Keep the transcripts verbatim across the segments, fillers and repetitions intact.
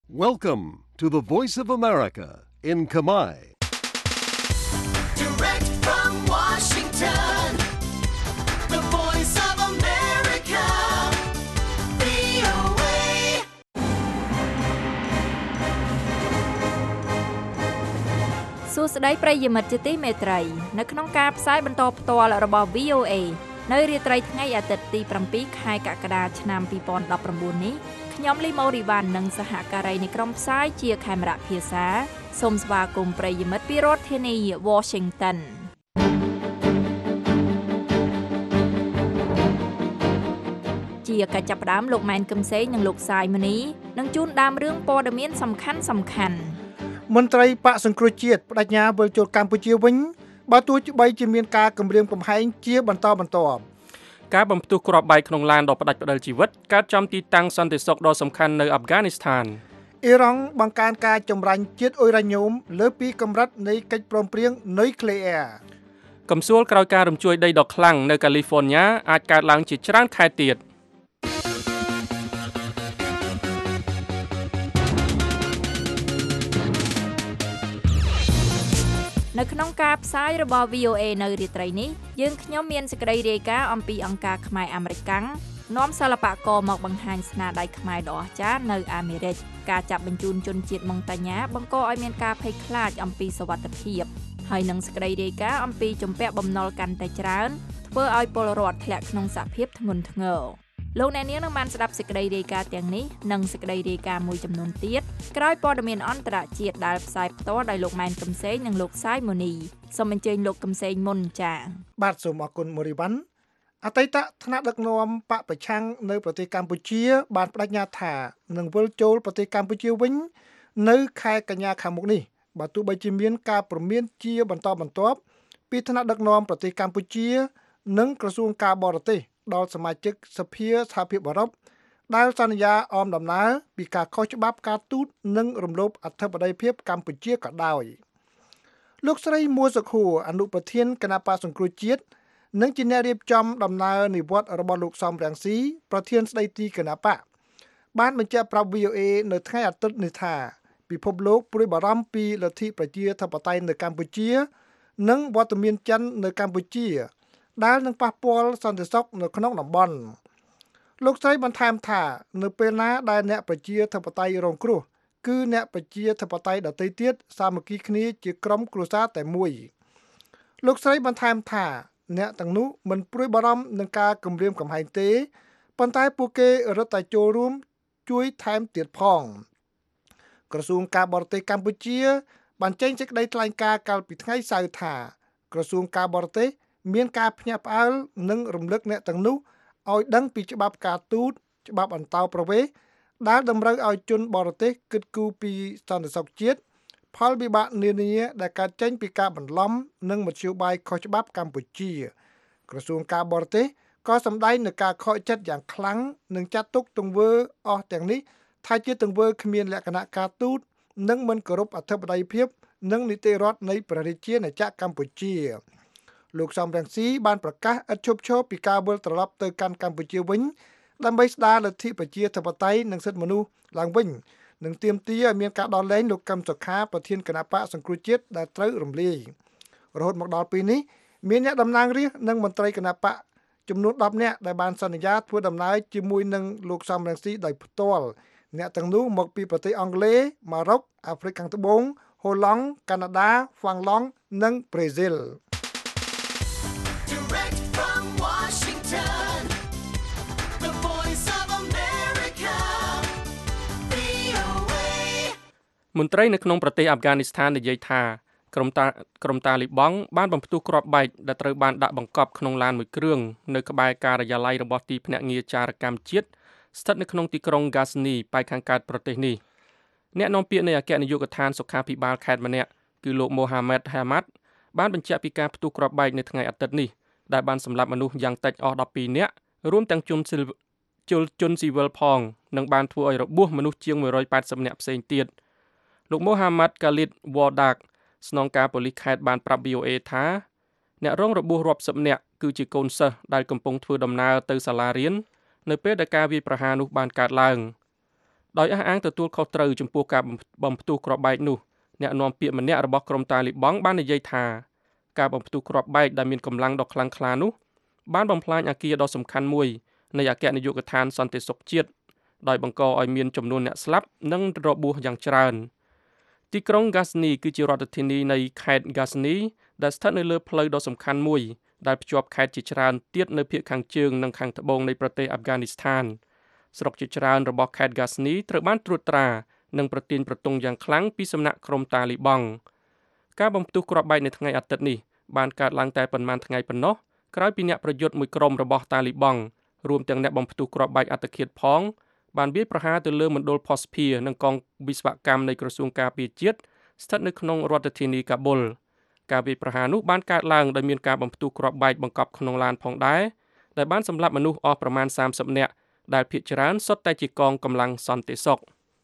Welcome to the Voice of America in Khmer. Direct from Washington, the Voice of America, វី អូ เอសួស្តីប្រិយមិត្តជាទីមេត្រីនៅក្នុងការផ្សាយបន្តផ្ទាល់របស់ វី អូ เอ នៅរាត្រីថ្ងៃអាទិត្យទី7ខែកក្កដាឆ្នាំ2019នេះខ្ញុំលីម៉ូរីវ៉ាន់និងសហការីនៃក្រុមផ្សាយជាខេមរៈភាសាសូមស្វាគមន៍ប្រិយមិត្តពីរដ្ឋធានី Washington ជាកិច្ចចាប់ផ្ដើមលោកម៉ែនគឹមសេងនិងលោកសាយមនីនឹងជូនដើមរឿងព័ត៌មានសំខាន់សំខាន់មន្ត្រីបកសង្គ្រោះជាតិបដិញ្ញាវិលចូលកម្ពុជាវិញបើទោះបីជាមានការគម្រាមកំហែងជាបន្តបន្ទាប់ការបំផ្ទុះគ្រាប់បែកក្នុងឡានដ៏ផ្ដាច់ផ្ដិលជីវិតកើតចំទីតាំងសន្តិសុខដ៏សំខាន់នៅអាហ្វហ្គានីស្ថានអ៊ីរ៉ង់បង្កើនការចម្រាញ់ជាតិអ៊ុយរ៉ាញ៉ូមលើពីកម្រិតនៃកិច្ចព្រមព្រៀងនុយក្លេអ៊ែរកំសួលក្រោយការរំជួយដីដ៏ខ្លាំងនៅកាលីហ្វ័រញ៉ាអាចកើតឡើងជាច្រើនខែទៀតនៅក្នុងការផ្សាយរបស់ វី អូ เอ នៅរាត្រីនេះយើងខ្ញុំមានសេចក្តីរាយការណ៍អំពីអង្គការខ្មែរអាមេរិកនាំសិល្បករមកបង្ហាញស្នាដៃខ្មែរដ៏អស្ចារ្យនៅអាមេរិកការចាប់បញ្ជូនជនជាតិម៉ុងតាញ៉ាបង្កឲ្យមានការភ័យខ្លាចអំពីសុវត្ថិភាពហើយនឹងសេចក្តីរាយការណ៍អំពីជំពាក់បំណុលកាន់តែច្រើនធ្វើឲ្យពលរដ្ឋធ្លាក់ក្នុងសភាពធ្ងន់ធ្ងរលោកអ្នកនាងនឹងបានស្ដាប់សេចក្តីរាយការណ៍ទាំងនេះនិងសេចក្តីរាយការណ៍មួយចំនួនទៀតក្រោយព័ត៌មានអន្តរជាតិដែលផ្សាយផ្ទាល់ដោយលោកម៉ែនកំសែងនិងលោកសាយម៉ូនីសូមអញ្ជើញលោកកំសែងមុនចា៎បាទសូមអរគុណមូរីវ៉ាន់អតីតថ្នាក់ដឹកនាំបកប្រឆាំងនៅប្រទេសកម្ពុជាបានបដិញ្ញាថានឹងវិលចូលប្រទេសកម្ពុជាវិញនៅខែកញ្ញាខាងមុខនេះបើទោះបីជាមានការព្រមានជាបន្តបន្ទាប់ពីថ្នាក់ដឹកនាំប្រទេសកម្ពុជានិងក្រសួងការបរទេសដល់សមាជិកសភាសហភាពអឺរ៉ុបដែលសន្យាអមដំណើរពីការខុសច្បាប់ការទូតនិងរំលោភអធិបតេយ្យភាពកម្ពុជាក៏ដោយលោកស្រីមួសុខួរអនុប្រធានគណៈបក្សសង្គ្រោះជាតិនិងជាអ្នករៀបចំដំណើរនិវត្តន៍របស់លោកសំរងស៊ីប្រធានស្ដីទីគណៈបកបានបញ្ជាក់ប្រាប់ វី អូ เอ នៅថ្ងៃអាទិត្យនេះថាពិភពលោកព្រួយបារម្ភពីលទ្ធិប្រជាធិបតេយ្យនៅកម្ពុជានិងវត្តមានចិននៅកម្ពុជាដែលនឹងប៉ះពាល់សន្តិសុខនៅក្នុងតំបន់លោកស្រីបន្ថែមថានៅពេលណាដែលអ្នកប្រជាធិបតេយ្យរងគ្រោះគឺអ្នកប្រជាធិបតេយ្យដទៃទៀតសាមគ្គីគ្នាជាក្រុមគ្រួសារតែមួយលោកស្រីបន្ថែមថាអ្នកទាំងនោះមិនព្រួយបារម្ភនឹងការគំរាមកំហែងទេប៉ុន្តែពួកគេរឹតតែចូលរួមជួយថែមទៀតផងក្រសួងការបរទេសកម្ពុជាបានចេញសេចក្តីថ្លែងការណ៍កាលពីថ្ងៃសៅរ៍ថាក្រសួងការបរទេសមានការភ្ញាក់ផ្អើលនិងរំលឹកអ្នកទាំងនោះឲ្យដឹងពីច្បាប់ការទូតច្បាប់អន្តោប្រវេសន៍ដែលតម្រូវឲ្យជនបរទេសគិតគូរពីសន្តិសុខជាតិផលវិបាកនានាដែលកើតចេញពីការបន្លំនិងមធ្យោបាយខុសច្បាប់កម្ពុជាក្រសួងការបរទេសក៏សម្ដែងនឹងការខកចិត្តយ៉ាងខ្លាំងនិងចាត់ទុកទង្វើអស់ទាំងនេះថាជាទង្វើគ្មានលក្ខណៈការទូតនិងមិនគោរពអធិបតេយ្យភាពនិងនីតិរដ្ឋនៃព្រះរាជាណាចក្រកម្ពុជាលោកសំរងស៊ីបានប្រកាសឥតឈប់ឈរពីការវិលត្រឡប់ទៅកាន់កម្ពុជាវិញដើម្បីស្ដារលទ្ធិប្រជាធិបតេយ្យនិងសិទ្ធិមនុស្សឡើងវិញនិងទាមទារឲ្យមានការដោះលែងលោកកឹមសុខាប្រធានគណៈបកសង្គ្រោះជាតិដែលត្រូវរំលាយរហូតមកដល់ពេលនេះមានអ្នកតំណាងរាស្ត្រនិងមន្ត្រីគណៈបកចំនួនដប់នាក់ដែលបានសន្យាធ្វើដំណើរជាមួយនឹងលោកសំរងស៊ីដោយផ្ទាល់អ្នកទាំងនោះមកពីប្រទេសអង់គ្លេសម៉ារ៉ុកអាហ្វ្រិកខាងត្បូងហូឡង់កាណាដាហ្វាំងឡង់និងប្រេស៊ីលមន្ត្រីនៅក្នុងប្រទេសអាហ្វហ្គានីស្ថាននិយាយថាក្រុមតាក្រុមតាលីបង់បានបំផ្ទុះគ្រាប់បែកដែលត្រូវបានដាក់បង្កប់ក្នុងឡានមួយគ្រឿងនៅក្បែរការិយាល័យរបស់ទីភ្នាក់ងារចារកម្មជាតិស្ថិតនៅក្នុងទីក្រុងហ្គាស្នីប៉ែកខាងកើតប្រទេសនេះអ្នកនាំពាក្យនៃអគ្គនាយកដ្ឋានសុខាភិបាលខេត្តម្នាក់គឺលោកម៉ូហាម៉ាត់ហាម៉ាត់បានបញ្ជាក់ពីការផ្ទុះគ្រាប់បែកនៅថ្ងៃអាទិត្យនេះដែលបានសម្លាប់មនុស្សយ៉ាងតិចអស់ដប់ពីរនាក់រួមទាំងជនស៊ីវិលជនស៊ីវិលផងនិងបានធ្វើឲ្យរបួសមនុស្សជាងមួយរយប៉ែតសិបនាក់ផ្សេងទៀតលោកម៉ូហាម៉ាត់កាលីតវ៉រដាកស្នងការប៉ូលីសខេត្តបានប្រាប់ វី អូ เอ ថាអ្នករងរបួសរាប់សិបនាក់គឺជាកូនសិស្សដែលកំពុងធ្វើដំណើរទៅសាលារៀននៅពេលដែលការវាយប្រហារនោះបានកើតឡើងដោយអះអាងទទួលខុសត្រូវចំពោះការបំផ្ទុះគ្រាប់បែកនោះអ្នកនាំពាក្យម្នាក់របស់ក្រុមតាលីបង់បាននិយាយថាការបំផ្ទុះគ្រាប់បែកដែលមានកម្លាំងដ៏ខ្លាំងក្លានោះបានបំផ្លាញអគារដ៏សំខាន់មួយនៃអគ្គនាយកដ្ឋានសន្តិសុខជាតិដោយបង្កឲ្យមានចំនួនអ្នកស្លាប់និងរបួសយ៉ាងច្រើនទីក្រុង Ghazni គឺជារដ្ឋធានីនៃខេត្ត Ghazni ដែលស្ថិតនៅលើផ្លូវដ៏សំខាន់មួយដែលភ្ជាប់ខេត្តជាច្រើនទៀតនៅភាគខាងជើងនិងខាងត្បូងនៃប្រទេសអាហ្វហ្គានីស្ថានស្រុកជាច្រើនរបស់ខេត្ត Ghazni ត្រូវបានត្រួតត្រានិងប្រទាញប្រទង់យ៉ាងខ្លាំងពីសំណាក់ក្រុមតាលីបង់ការបំផ្ទុះគ្រាប់បែកនៅថ្ងៃអាទិត្យនេះបានកើតឡើងតែប៉ុន្មានថ្ងៃប៉ុណ្ណោះក្រោយពីអ្នកប្រយុទ្ធមួយក្រុមរបស់តាលីបង់រួមទាំងអ្នកបំផ្ទុះគ្រាប់បែកអត្តឃាតផងបានវាយប្រហារទៅលើមណ្ឌលភស្តុភារនិងកងវិស្វកម្មនៃក្រសួងការពារជាតិស្ថិតនៅក្នុងរដ្ឋធានីកាប៊ុលការវាយប្រហារនោះបានកើតឡើងដោយមានការបំផ្ទុះគ្រាប់បែកបង្កប់ក្នុងឡានផងដែរដែលបានសម្លាប់មនុស្សអស់ប្រមាណសាមសិបនាក់ដែលភាគច្រើនសុទ្ធតែជាកងកម្លាំងសន្តិសុខ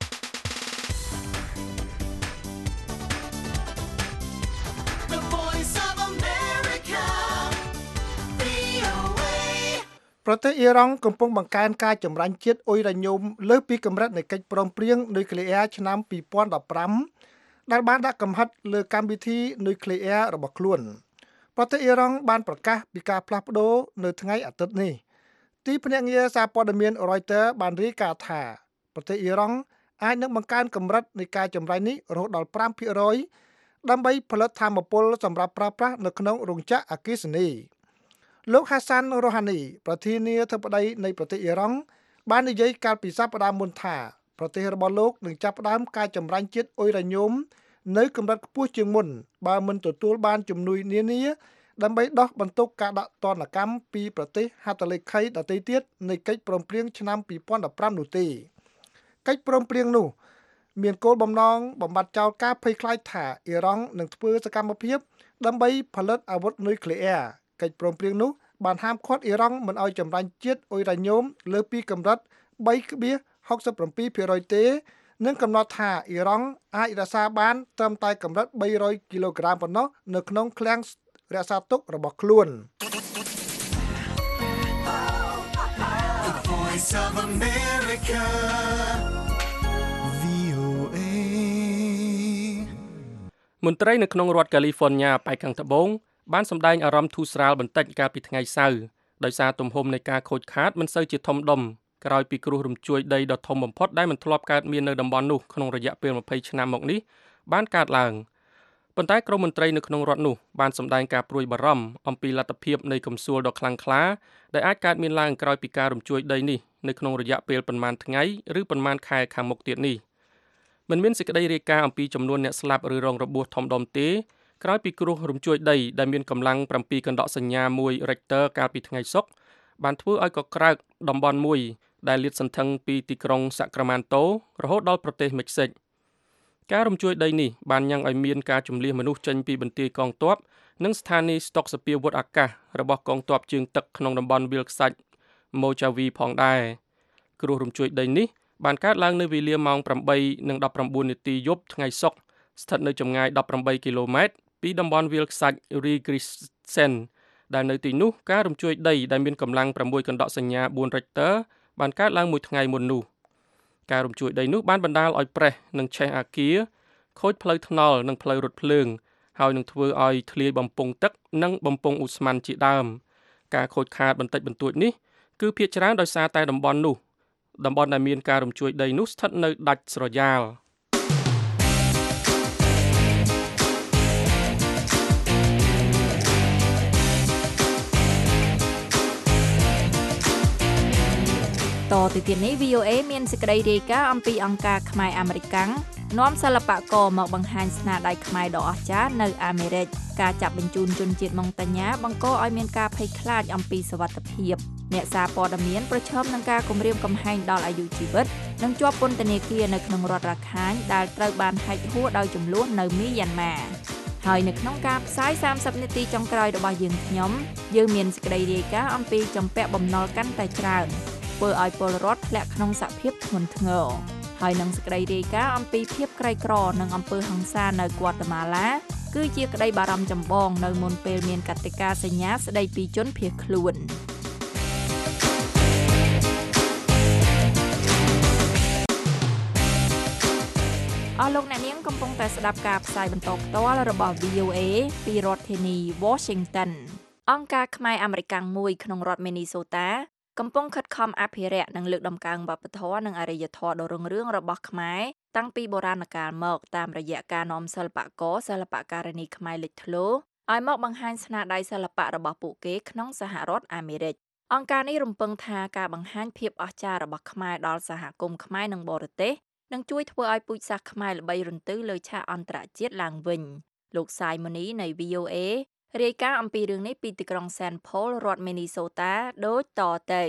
ប្រទេសអ៊ីរ៉ង់កំពុងបង្កើនការចម្រាញ់ជាតិអ៊ុយរ៉ាញ៉ូមលើសពីកម្រិតនៃកិច្ចព្រមព្រៀងនុយក្លេអ៊ែរឆ្នាំពីរពាន់ដប់ប្រាំដែលបានដាក់កំហិតលើកម្មវិធីនុយក្លេអ៊ែររបស់ខ្លួនប្រទេសអ៊ីរ៉ង់បានប្រកាសពីការផ្លាស់ប្ដូរនៅថ្ងៃអាទិត្យនេះទីភ្នាក់ងារសារព័ត៌មាន Reuters បានរាយការណ៍ថាប្រទេសអ៊ីរ៉ង់អាចនឹងបង្កើនកម្រិតនៃការចម្រាញ់នេះរហូតដល់ five percent ដើម្បីផលិតថាមពលសម្រាប់ប្រើប្រាស់នៅក្នុងរោងចក្រអគ្គិសនីលោក Hassan Rouhani ប្រធានាធិបតីនៃប្រទេសអ៊ីរ៉ង់បាននិយាយកាលពីសប្តាហ៍មុនថាប្រទេសរបស់លោកនឹងចាប់ផ្ដើមការចម្រាញ់ជាតិអ៊ុយរ៉ាញ៉ូមនៅកម្រិតខ្ពស់ជាងមុនបើមិនទទួលបានជំនួយនានាដើម្បីដោះបន្ទុកការដាក់ទណ្ឌកម្មពីប្រទេសហត្ថលេខីដទៃទៀតនៃកិច្ចព្រមព្រៀងឆ្នាំពីរពាន់ដប់ប្រាំនោះទេកិច្ចព្រមព្រៀងនោះមានគោលបំណងបំបត្តិចោលការភ័យខ្លាចថាអ៊ីរ៉ង់នឹងធ្វើសកម្មភាពដើម្បីផលិតអាវុធនុយក្លេអ៊ែរកិច្ចព្រមព្រៀងនោះបានហាមឃាត់អ៊ីរ៉ង់មិនឲ្យចម្រាញ់ជាតិអ៊ុយរ៉ាញ៉ូមលើសពីកម្រិត three point six seven percent ទេនិងកំណត់ថាអ៊ីរ៉ង់អាចរក្សាបានត្រឹមតែកម្រិតthree hundredគីឡូក្រាមប៉ុណ្ណោះនៅក្នុងឃ្លាំងរក្សាទុករបស់ខ្លួន Voice of America វី អូ เอមន្ត្រីនៅក្នុងរដ្ឋកាលីហ្វ័រញ៉ាប៉ែកខាងត្បូងបានសម្ដែងអារម្មណ៍ធូរស្រាលបន្តិចកាលពីថ្ងៃសៅរ៍ដោយសារទំហំនៃការខូចខាតមិនសូវជាធំដុំក្រោយពីគ្រោះរំជួយដីដ៏ធំបំផុតដែលមិនធ្លាប់កើតមាននៅតំបន់នោះក្នុងរយៈពេលtwentyឆ្នាំមកនេះបានកើតឡើងប៉ុន្តែក្រុមមន្ត្រីនៅក្នុងរដ្ឋនោះបានសម្ដែងការព្រួយបារម្ភអំពីលទ្ធភាពនៃកំសួលដ៏ខ្លាំងក្លាដែលអាចកើតមានឡើងក្រោយពីការរំជួយដីនេះនៅក្នុងរយៈពេលប៉ុន្មានថ្ងៃឬប៉ុន្មានខែខាងមុខទៀតនេះមិនមានសេចក្តីរាយការណ៍អំពីចំនួនអ្នកស្លាប់ឬរងរបួសធំដុំទេក្រោយពីគ្រោះរំជួយដីដែលមានកម្លាំងsevenកណ្ដកសញ្ញាone រិចទ័រកាលពីថ្ងៃសុក្របានធ្វើឲ្យកក្រើកតំបន់មួយដែលលាតសន្ធឹងពីទីក្រុងសាក្រាម៉ាន់តូរហូតដល់ប្រទេសមិចស៊ិកការរំជួយដីនេះបានញ៉ាំងឲ្យមានការជម្លៀសមនុស្សចេញពីបន្ទាយកងទ័ពនិងស្ថានីយ៍ស្តុកសពាវុធអាកាសរបស់កងទ័ពជើងទឹកក្នុងតំបន់វាលខ្សាច់ម៉ូចាវីផងដែរគ្រោះរំជួយដីនេះបានកើតឡើងនៅវេលាម៉ោងeight and nineteenនាទីយប់ថ្ងៃសុក្រស្ថិតនៅចម្ងាយeighteenគីឡូម៉ែត្រពីតំបន់វាលខ្សាច់ Rigrisen ដែលនៅទីនោះការរំជួយដីដែលមានកម្លាំងsixកណ្ដកសញ្ញាfour រិចទ័របានកើតឡើងមួយថ្ងៃមុននោះការរំជួយដីនោះបានបណ្ដាលឲ្យប្រេះនិងឆេះអាគារខូចផ្លូវថ្នល់និងផ្លូវរថភ្លើងហើយនឹងធ្វើឲ្យធ្លាយបំពង់ទឹកនិងបំពង់ឧស្ម័នជាដើមការខូចខាតបន្តិចបន្តួចនេះគឺភាគច្រើនដោយសារតែតំបន់នោះតំបន់ដែលមានការរំជួយដីនោះស្ថិតនៅដាច់ស្រយាលតទៅទៀតនេះ វី អូ เอ មានសេចក្តីរាយការណ៍អំពីអង្គការខ្មែរអាមេរិកាំងនាំសិល្បករមកបង្ហាញស្នាដៃខ្មែរដ៏អស្ចារ្យនៅអាមេរិកការចាប់បញ្ជូនជនជាតិម៉ុងតាញ៉ាបង្កឲ្យមានការភ័យខ្លាចអំពីសុវត្ថិភាពអ្នកសារព័ត៌មានប្រឈមនឹងការគំរាមកំហែងដល់អាយុជីវិតនិងជាប់ពន្ធនាគារនៅក្នុងរដ្ឋរាខាញដែលត្រូវបានហែកហួរដោយចំនួននៅមីយ៉ាន់ម៉ាហើយនៅក្នុងការផ្សាយthirtyនាទីចុងក្រោយរបស់យើងខ្ញុំយើងមានសេចក្តីរាយការណ៍អំពីចំពាក់បំណុលកាន់តែច្រើនធ្វើឲ្យពលរដ្ឋធ្លាក់ក្នុងសភាពធ្ងន់ធ្ងរហើយនឹងសេចក្តីរាយការណ៍អំពីភាពក្រីក្រនិងអំពើហិង្សានៅហ្គាតេម៉ាឡាគឺជាក្តីបារម្ភចម្បងនៅមុនពេលមានកតិកាសញ្ញាស្តីពីជនភៀសខ្លួនអស់លោកអ្នកនាងកំពុងតែស្ដាប់ការផ្សាយបន្តផ្ទាល់របស់ វី អូ เอ ពីរដ្ឋធានី Washington អង្គការខ្មែរអាមេរិកមួយក្នុងរដ្ឋ Minnesota កំពុងខិតខំអភិរក្សនិងលើកដំកើងវប្បធម៌និងអរិយធម៌ដ៏រុងរឿងរបស់ខ្មែរតាំងពីបុរាណកាលមកតាមរយៈការនាំសិល្បករសិល្បករនីខ្មែរលេចធ្លោឲ្យមកបង្ហាញស្នាដៃសិល្បៈរបស់ពួកគេក្នុងសហរដ្ឋអាមេរិកអង្គការនេះរំពឹងថាការបង្ហាញភាពអស្ចារ្យរបស់ខ្មែរដល់សហគមន៍ខ្មែរនិងបរទេសនឹងជួយធ្វើឲ្យពូជសាសន៍ខ្មែរល្បីរន្ទឺលើឆាកអន្តរជាតិឡើងវិញលោកសាយម៉ូនីនៃ វី អូ เอ រាយការណ៍អំពីរឿងនេះពីទីក្រុង Saint Paul រដ្ឋ Minnesota ដូចតទៅ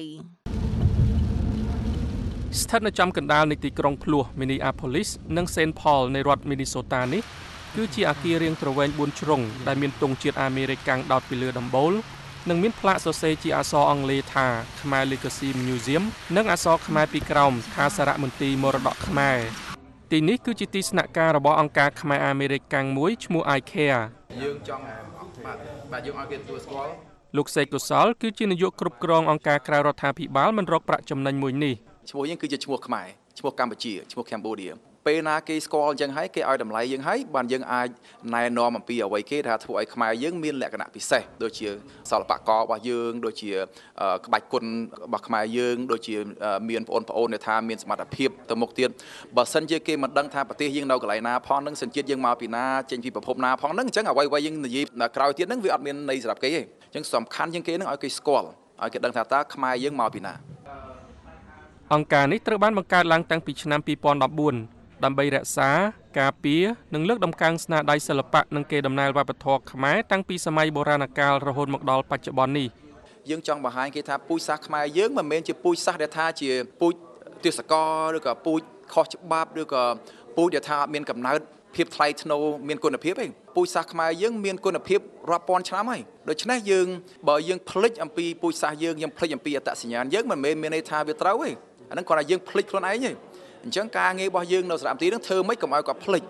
ស្ថិតនៅចំកណ្ដាលនៃទីក្រុងភ្លោះ Minneapolis និង Saint Paul នៃរដ្ឋ Minnesota នេះគឺជាអគាររាងទ្រវែងបួនជ្រុងដែលមានទង់ជាតិអាមេរិកកាំងដោតពីលើដំបូលនិងមានផ្លាកសរសេរជាអក្សរអង់គ្លេសថាខ្មែរ Legacy Museum និងអក្សរខ្មែរពីក្រោមថាសារមន្ទីរមរតកខ្មែរទីនេះគឺជាទីស្នាក់ការរបស់អង្គការខ្មែរអាមេរិកកាំងមួយឈ្មោះ I Care យើងចង់បាទបាទយើងឲ្យគេទទួលស្គាល់លោកសេកកុសលគឺជានាយកគ្រប់គ្រងអង្គការក្រៅរដ្ឋាភិបាលមិនរកប្រាក់ចំណេញមួយនេះឈ្មោះយើងគឺជាឈ្មោះខ្មែរឈ្មោះកម្ពុជាឈ្មោះកម្ពុជាពេលណាគេស្គាល់អញ្ចឹងហើយគេឲ្យតម្លៃយើងហើយបានយើងអាចណែនាំអំពីអ្វីគេថាធ្វើឲ្យខ្មែរយើងមានលក្ខណៈពិសេសដូចជាសិល្បកររបស់យើងដូចជាក្បាច់គុនរបស់ខ្មែរយើងដូចជាមានបងប្អូនដែលថាមានសមត្ថភាពទៅមុខទៀតបើសិនជាគេមិនដឹងថាប្រទេសយើងនៅកន្លែងណាផងនឹងសញ្ជាតិយើងមកពីណាចេញពីប្រភពណាផងនឹងអញ្ចឹងអ្វីៗយើងនិយាយក្រោយទៀតនឹងវាអត់មានន័យសម្រាប់គេទេអញ្ចឹងសំខាន់ជាងគេនឹងឲ្យគេស្គាល់ឲ្យគេដឹងថាតើខ្មែរយើងមកពីណាអង្គការនេះត្រូវបានបង្កើតឡើងតាំងពីឆ្នាំពីរពាន់ដប់បួនដើម្បីរក្សាការពារនិងលើកតម្កើងស្នាដៃសិល្បៈនិងកេរដំណែលវប្បធម៌ខ្មែរតាំងពីសម័យបុរាណកាលរហូតមកដល់បច្ចុប្បន្ននេះយើងចង់បង្ហាញគេថាពូជសាសន៍ខ្មែរយើងមិនមែនជាពូជសាសន៍ដែលថាជាពូជទេសកលឬក៏ពូជខុសច្បាប់ឬក៏ពូជដែលថាអត់មានកំណើតភាពថ្លៃថ្នូរមានគុណភាពទេពូជសាសន៍ខ្មែរយើងមានគុណភាពរាប់ពាន់ឆ្នាំហើយដូច្នេះយើងបើយើងភ្លេចអំពីពូជសាសន៍យើងយើងភ្លេចអំពីអត្តសញ្ញាណយើងមិនមែនមានន័យថាវាត្រូវទេអាហ្នឹងគ្រាន់តែយើងភ្លេចខ្លួនឯងទេអញ្ចឹងការងាររបស់យើងនៅសារមន្ទីរនឹងធ្វើម៉េចកុំឲ្យគាត់ភ្លេច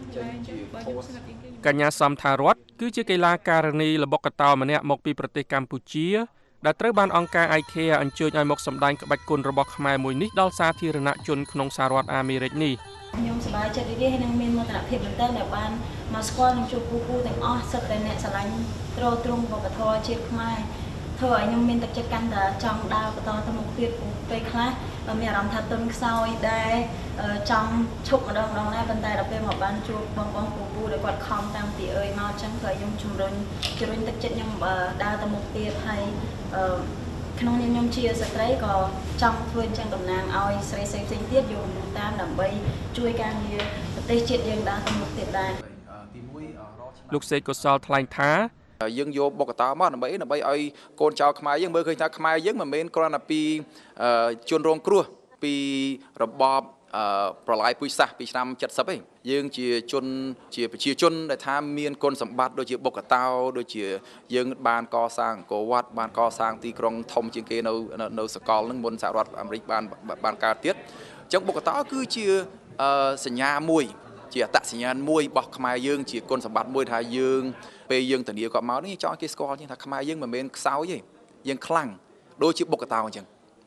កញ្ញាសំថារតគឺជាកីឡាការិនីល្បុក្កតោម្នាក់មកពីប្រទេសកម្ពុជាដែលត្រូវបានអង្គការ I Care អញ្ជើញឲ្យមកសម្ដែងក្បាច់គុនរបស់ខ្មែរមួយនេះដល់សាធារណជនក្នុងសហរដ្ឋអាមេរិកនេះខ្ញុំសប្បាយចិត្តរីករាយនិងមានមោទនភាពមែនទែនដែលបានមកស្គាល់និងជួបពូពូទាំងអស់សិតតែអ្នកស្រឡាញ់ទ្រទ្រង់វប្បធម៌ជាតិខ្មែរធ្វើឲ្យខ្ញុំមានទឹកចិត្តកាន់តែចង់ដើរបន្តទៅមុខទៀតពេលខ្លះមានអារម្មណ៍ថាទុនខ្សោយដែរចង់ឈប់ម្ដងម្ដងដែរប៉ុន្តែដល់ពេលមកបានជួបបងបងពូពូដែលគាត់ខំតាមទីអើយមកអញ្ចឹងគឺខ្ញុំជំរុញជំរុញទឹកចិត្តខ្ញុំដើរទៅមុខទៀតហើយក្នុងនាមខ្ញុំជាស្ត្រីក៏ចង់ធ្វើអញ្ចឹងតំណាងឲ្យស្រីផ្សេងៗទៀតយកមនុស្សតាមដើម្បីជួយការងារប្រទេសជាតិយើងដើរទៅមុខទៀតដែរទីមួយលោកសេកកុសលថ្លែងថាយើងយកបុក្កតោមកដើម្បីដើម្បីឲ្យកូនចៅខ្មែរយើងមើលឃើញថាខ្មែរយើងមិនមែនគ្រាន់តែពីជនរងគ្រោះពីរបបប្រឡាយពូជសាសន៍ពីឆ្នាំเจ็ดสิบទេយើងជាជនជាប្រជាជនដែលថាមានគុណសម្បត្តិដូចជាបុក្កតោដូចជាយើងបានកសាងអង្គរវត្តបានកសាងទីក្រុងធំជាងគេនៅនៅសកលនឹងមុនសហរដ្ឋអាមេរិកបានបានកើតទៀតអញ្ចឹងបុក្កតោគឺជាសញ្ញាមួយជាអត្តសញ្ញាណមួយរបស់ខ្មែរយើងជាគុណសម្បត្តិមួយថាយើងពេលយើងធានាគាត់មកនេះចង់គេស្គាល់ជាងថាខ្មែរយើងមិនមែនខ្សោយទេយើងខ្លាំងដូចជាបុក្កតោអញ្ចឹង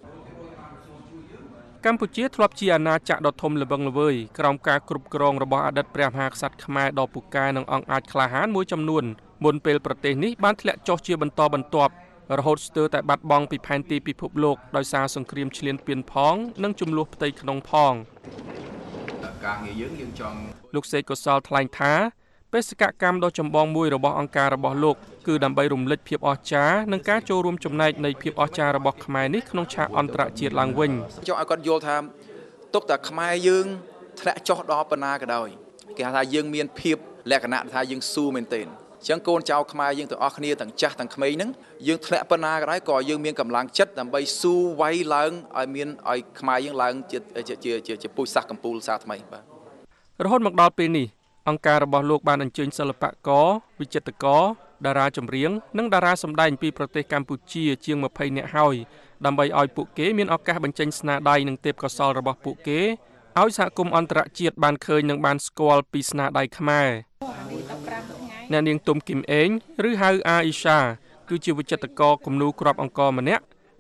កម្ពុជាធ្លាប់ជាអាណាចក្រដ៏ធំល្វឹងល្វើយក្រោមការគ្រប់គ្រងរបស់អតីតព្រះមហាក្សត្រខ្មែរដ៏ពូកែនិងអង្គអាចក្លាហានមួយចំនួនមុនពេលប្រទេសនេះបានធ្លាក់ចុះជាបន្តបន្ទាប់រហូតស្ទើរតែបាត់បង់ពីផែនទីពិភពលោកដោយសារសង្គ្រាមឈ្លានពានផងនិងចំនួនផ្ទៃក្នុងផងការងារយើងយើងចង់លោកសេកកុសលថ្លែងថាបេសកកម្មដ៏ចម្បងមួយរបស់អង្គការរបស់លោកគឺដើម្បីរំលេចភាពអស្ចារ្យនិងការចូលរួមចំណែកនៃភាពអស្ចារ្យរបស់ខ្មែរនេះក្នុងឆាកអន្តរជាតិឡើងវិញចង់ឲ្យគាត់យល់ថាទុកតែខ្មែរយើងធ្លាក់ចុះដល់ប៉ុណ្ណាក៏ដោយគេថាយើងមានភាពលក្ខណៈថាយើងស៊ូមែនទែនអញ្ចឹងកូនចៅខ្មែរយើងទាំងអស់គ្នាទាំងចាស់ទាំងក្មេងហ្នឹងយើងធ្លាក់ប៉ុណ្ណាក៏ដោយក៏យើងមានកម្លាំងចិត្តដើម្បីស៊ូវាយឡើងឲ្យមានឲ្យខ្មែរយើងឡើងជាជាជាជាពូជសាសន៍កម្ពុជាសាថ្មីបាទរហូតមកដល់ពេលនេះអង្គការរបស់លោកបានអញ្ជើញសិល្បករវិចិត្រករតារាចម្រៀងនិងតារាសម្ដែងពីប្រទេសកម្ពុជាជាងម្ភៃនាក់ហើយដើម្បីឲ្យពួកគេមានឱកាសបញ្ចេញស្នាដៃនិងទេពកោសល្យរបស់ពួកគេឲ្យសហគមន៍អន្តរជាតិបានឃើញនិងបានស្គាល់ពីស្នាដៃខ្មែរអ្នកនាងទុំគឹមអេងឬហៅអាអ៊ីសាគឺជាវិចិត្រករគំនូរគ្រាប់អង្គរម្នាក់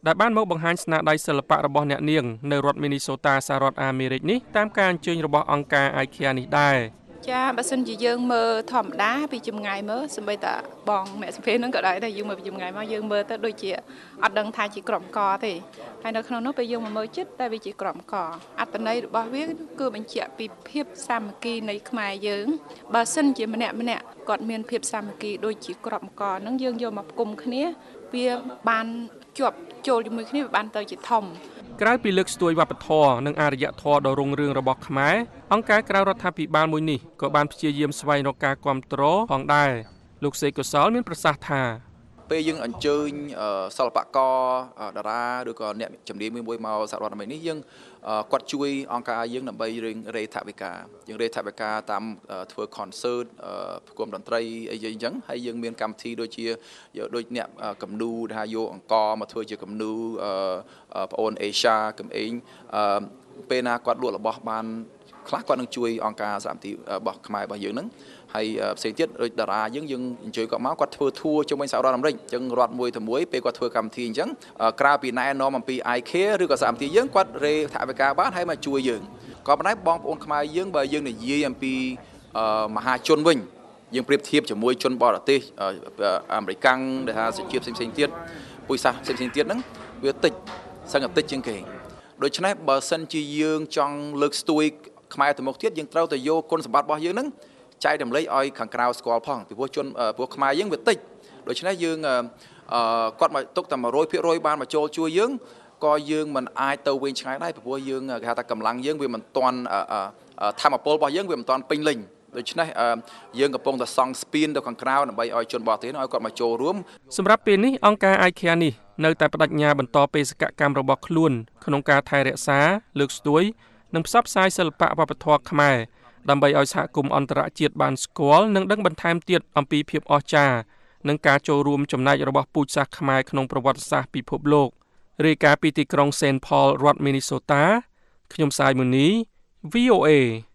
ដែលបានមកបង្ហាញស្នាដៃសិល្បៈរបស់អ្នកនាងនៅរដ្ឋ Minnesota សហរដ្ឋអាមេរិកនេះតាមការអញ្ជើញរបស់អង្គការ IKEA នេះដែរចាបើសិនជាយើងមើលធម្មតាពីចម្ងាយមើលសម្បីតាបងអ្នកសុភេនឹងក៏ដែរតែយើងមើលពីចម្ងាយមកយើងមើលទៅដូចជាអត់ដឹងថាជាក្រុមកទេហើយនៅក្នុងនោះពេលយើងមកមើលចិត្តតែវាជាក្រុមកអត្តន័យរបស់វាគឺបញ្ជាក់ពីភាពសាមគ្គីនៃខ្មែរយើងបើសិនជាម្នាក់ម្នាក់គាត់មានភាពសាមគ្គីដូចជាក្រុមកហ្នឹងយើងយកមកផ្គុំគ្នាវាបានជាប់ចូលជាមួយគ្នាវាបានទៅជាធំក្រៅពីលើកស្ទួយវប្បធម៌និងអរិយធម៌ដ៏រុងរឿងរបស់ខ្មែរអង្គការក្រៅរដ្ឋាភិបាលមួយនេះក៏បានព្យាយាមស្វែងរកការគាំទ្រផងដែរលោកសេកកុសលមានប្រសាសន៍ថាពេលយើងអញ្ជើញសិល្បករតារាឬក៏អ្នកជំនាញមួយមកសហរដ្ឋអាមេរិកនេះយើងគាត់ជួយអង្គការយើងដើម្បីរេថវិកាយើងរេថវិកាតាមធ្វើ concert ប្រគំតន្ត្រីអីយ៉ាងអញ្ចឹងហើយយើងមានកម្មវិធីដូចជាដូចអ្នកគំនូថាយកអង្គមកធ្វើជាគំនូប្អូនអេសាកំឯងពេលណាគាត់លក់របស់បានខ្លះគាត់នឹងជួយអង្គការសហជីពរបស់ខ្មែររបស់យើងហ្នឹងហើយផ្សេងទៀតដូចតារាយើងយើងអញ្ជើញគាត់មកគាត់ធ្វើធួរជាមួយសហរដ្ឋអាមេរិកអញ្ចឹងរដ្ឋមួយទៅមួយពេលគាត់ធ្វើកម្មវិធីអញ្ចឹងក្រៅពីណែនាំអំពី IKEA ឬក៏សហជីពយើងគាត់រេថវិកាបានហើយមកជួយយើងក៏ប៉ុន្តែបងប្អូនខ្មែរយើងបើយើងនិយាយអំពីមហាជនវិញយើងប្រៀបធៀបជាមួយជនបរទេសអាមេរិកាំងដែលថាសជាតិផ្សេងៗទៀតពុយសាសផ្សេងៗទៀតហ្នឹងវាតិចសឹងតែតិចជាងគេដូច្នេះបើសិនជាយើងចង់លើកស្ទួយខ្មែរទៅមុខទៀតយើងត្រូវតែយកគុណសម្បត្តិរបស់យើងហ្នឹងចែករំលែកឲ្យខាងក្រៅស្គាល់ផងពីព្រោះជនព្រោះខ្មែរយើងវាតិចដូច្នេះយើងគាត់មកទុកតែ one hundred percent បានមកចូលជួយយើងក៏យើងមិនអាចទៅវិញឆ្ងាយដែរពីព្រោះយើងគេហៅថាកម្លាំងយើងវាមិនទាន់ធម្មពលរបស់យើងវាមិនទាន់ពេញលេញដូច្នេះយើងកំពុងតែសង់ស្ពានទៅខាងក្រៅដើម្បីឲ្យជនបរទេសឲ្យគាត់មកចូលរួមសម្រាប់ពេលនេះអង្គការ IKEA នេះនៅតែបដិញ្ញាបន្តបេសកកម្មរបស់ខ្លួនក្នុងការថែរក្សាលើកស្ទួយនិងផ្សព្វផ្សាយសិល្បៈវប្បធម៌ខ្មែរដើម្បីឲ្យសហគមន៍អន្តរជាតិបានស្គាល់និងដឹងបន្ថែមទៀតអំពីភាពអស្ចារ្យនិងការចូលរួមចំណែករបស់ពូជសាសន៍ខ្មែរក្នុងប្រវត្តិសាស្ត្រពិភពលោករាយការណ៍ពីទីក្រុង Saint Paul រដ្ឋ Minnesota ខ្ញុំសាយមុនី វី អូ เอ